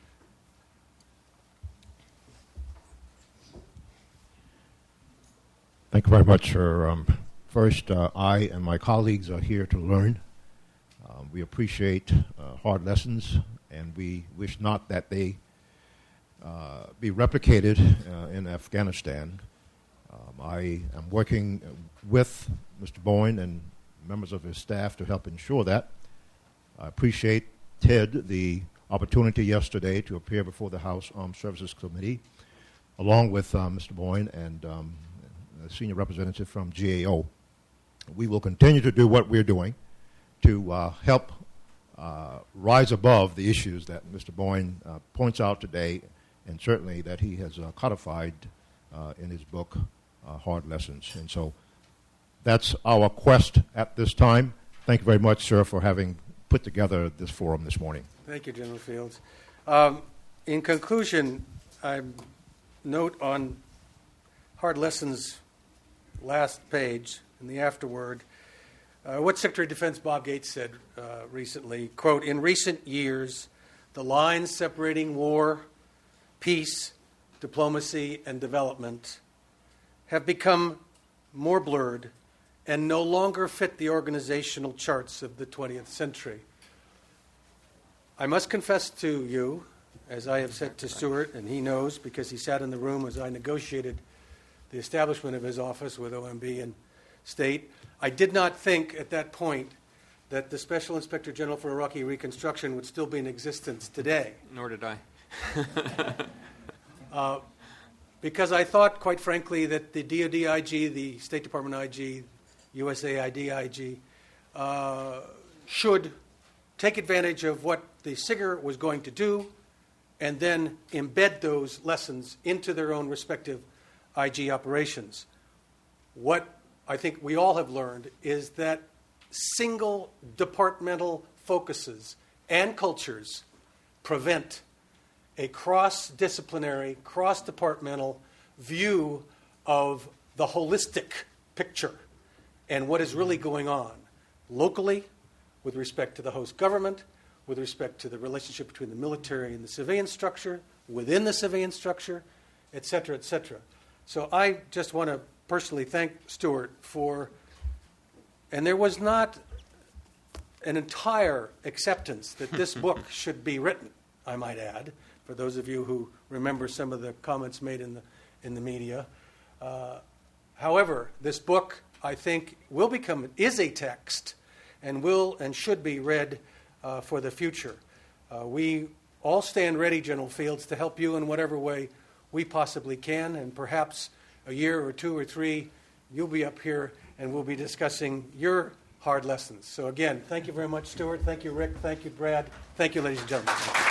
Thank you very much, sir. Um, first, uh, I and my colleagues are here to learn. Um, we appreciate uh, hard lessons, and we wish not that they uh, be replicated uh, in Afghanistan. Um, I am working with Mister Boyne and members of his staff to help ensure that. I appreciate, Ted, the opportunity yesterday to appear before the House Armed Services Committee, along with uh, Mister Boyne and um, a senior representative from G A O. We will continue to do what we're doing to uh, help uh, rise above the issues that Mister Boyne uh, points out today, and certainly that he has uh, codified uh, in his book, uh, Hard Lessons. And so that's our quest at this time. Thank you very much, sir, for having put together this forum this morning. Thank you, General Fields. Um, in conclusion, I note on Hard Lessons' last page in the afterword uh, what Secretary of Defense Bob Gates said uh, recently, quote, "In recent years, the lines separating war, peace, diplomacy, and development have become more blurred and no longer fit the organizational charts of the twentieth century. I must confess to you, as I have said to Stuart, and he knows because he sat in the room as I negotiated the establishment of his office with O M B and State, I did not think at that point that the Special Inspector General for Iraqi Reconstruction would still be in existence today. Nor did I. uh, because I thought, quite frankly, that the D O D I G, the State Department I G, U S A I D I G, uh, should take advantage of what the S I G R was going to do and then embed those lessons into their own respective I G operations. What I think we all have learned is that single departmental focuses and cultures prevent a cross-disciplinary, cross-departmental view of the holistic picture and what is really going on locally with respect to the host government, with respect to the relationship between the military and the civilian structure, within the civilian structure, et cetera, et cetera. So I just want to personally thank Stuart for, and there was not an entire acceptance that this book should be written, I might add, for those of you who remember some of the comments made in the, in the media. Uh, however, this book, I think, will become, is a text and will and should be read uh, for the future. Uh, we all stand ready, General Fields, to help you in whatever way we possibly can, and perhaps a year or two or three, you'll be up here and we'll be discussing your hard lessons. So again, thank you very much, Stuart. Thank you, Rick. Thank you, Brad. Thank you, ladies and gentlemen.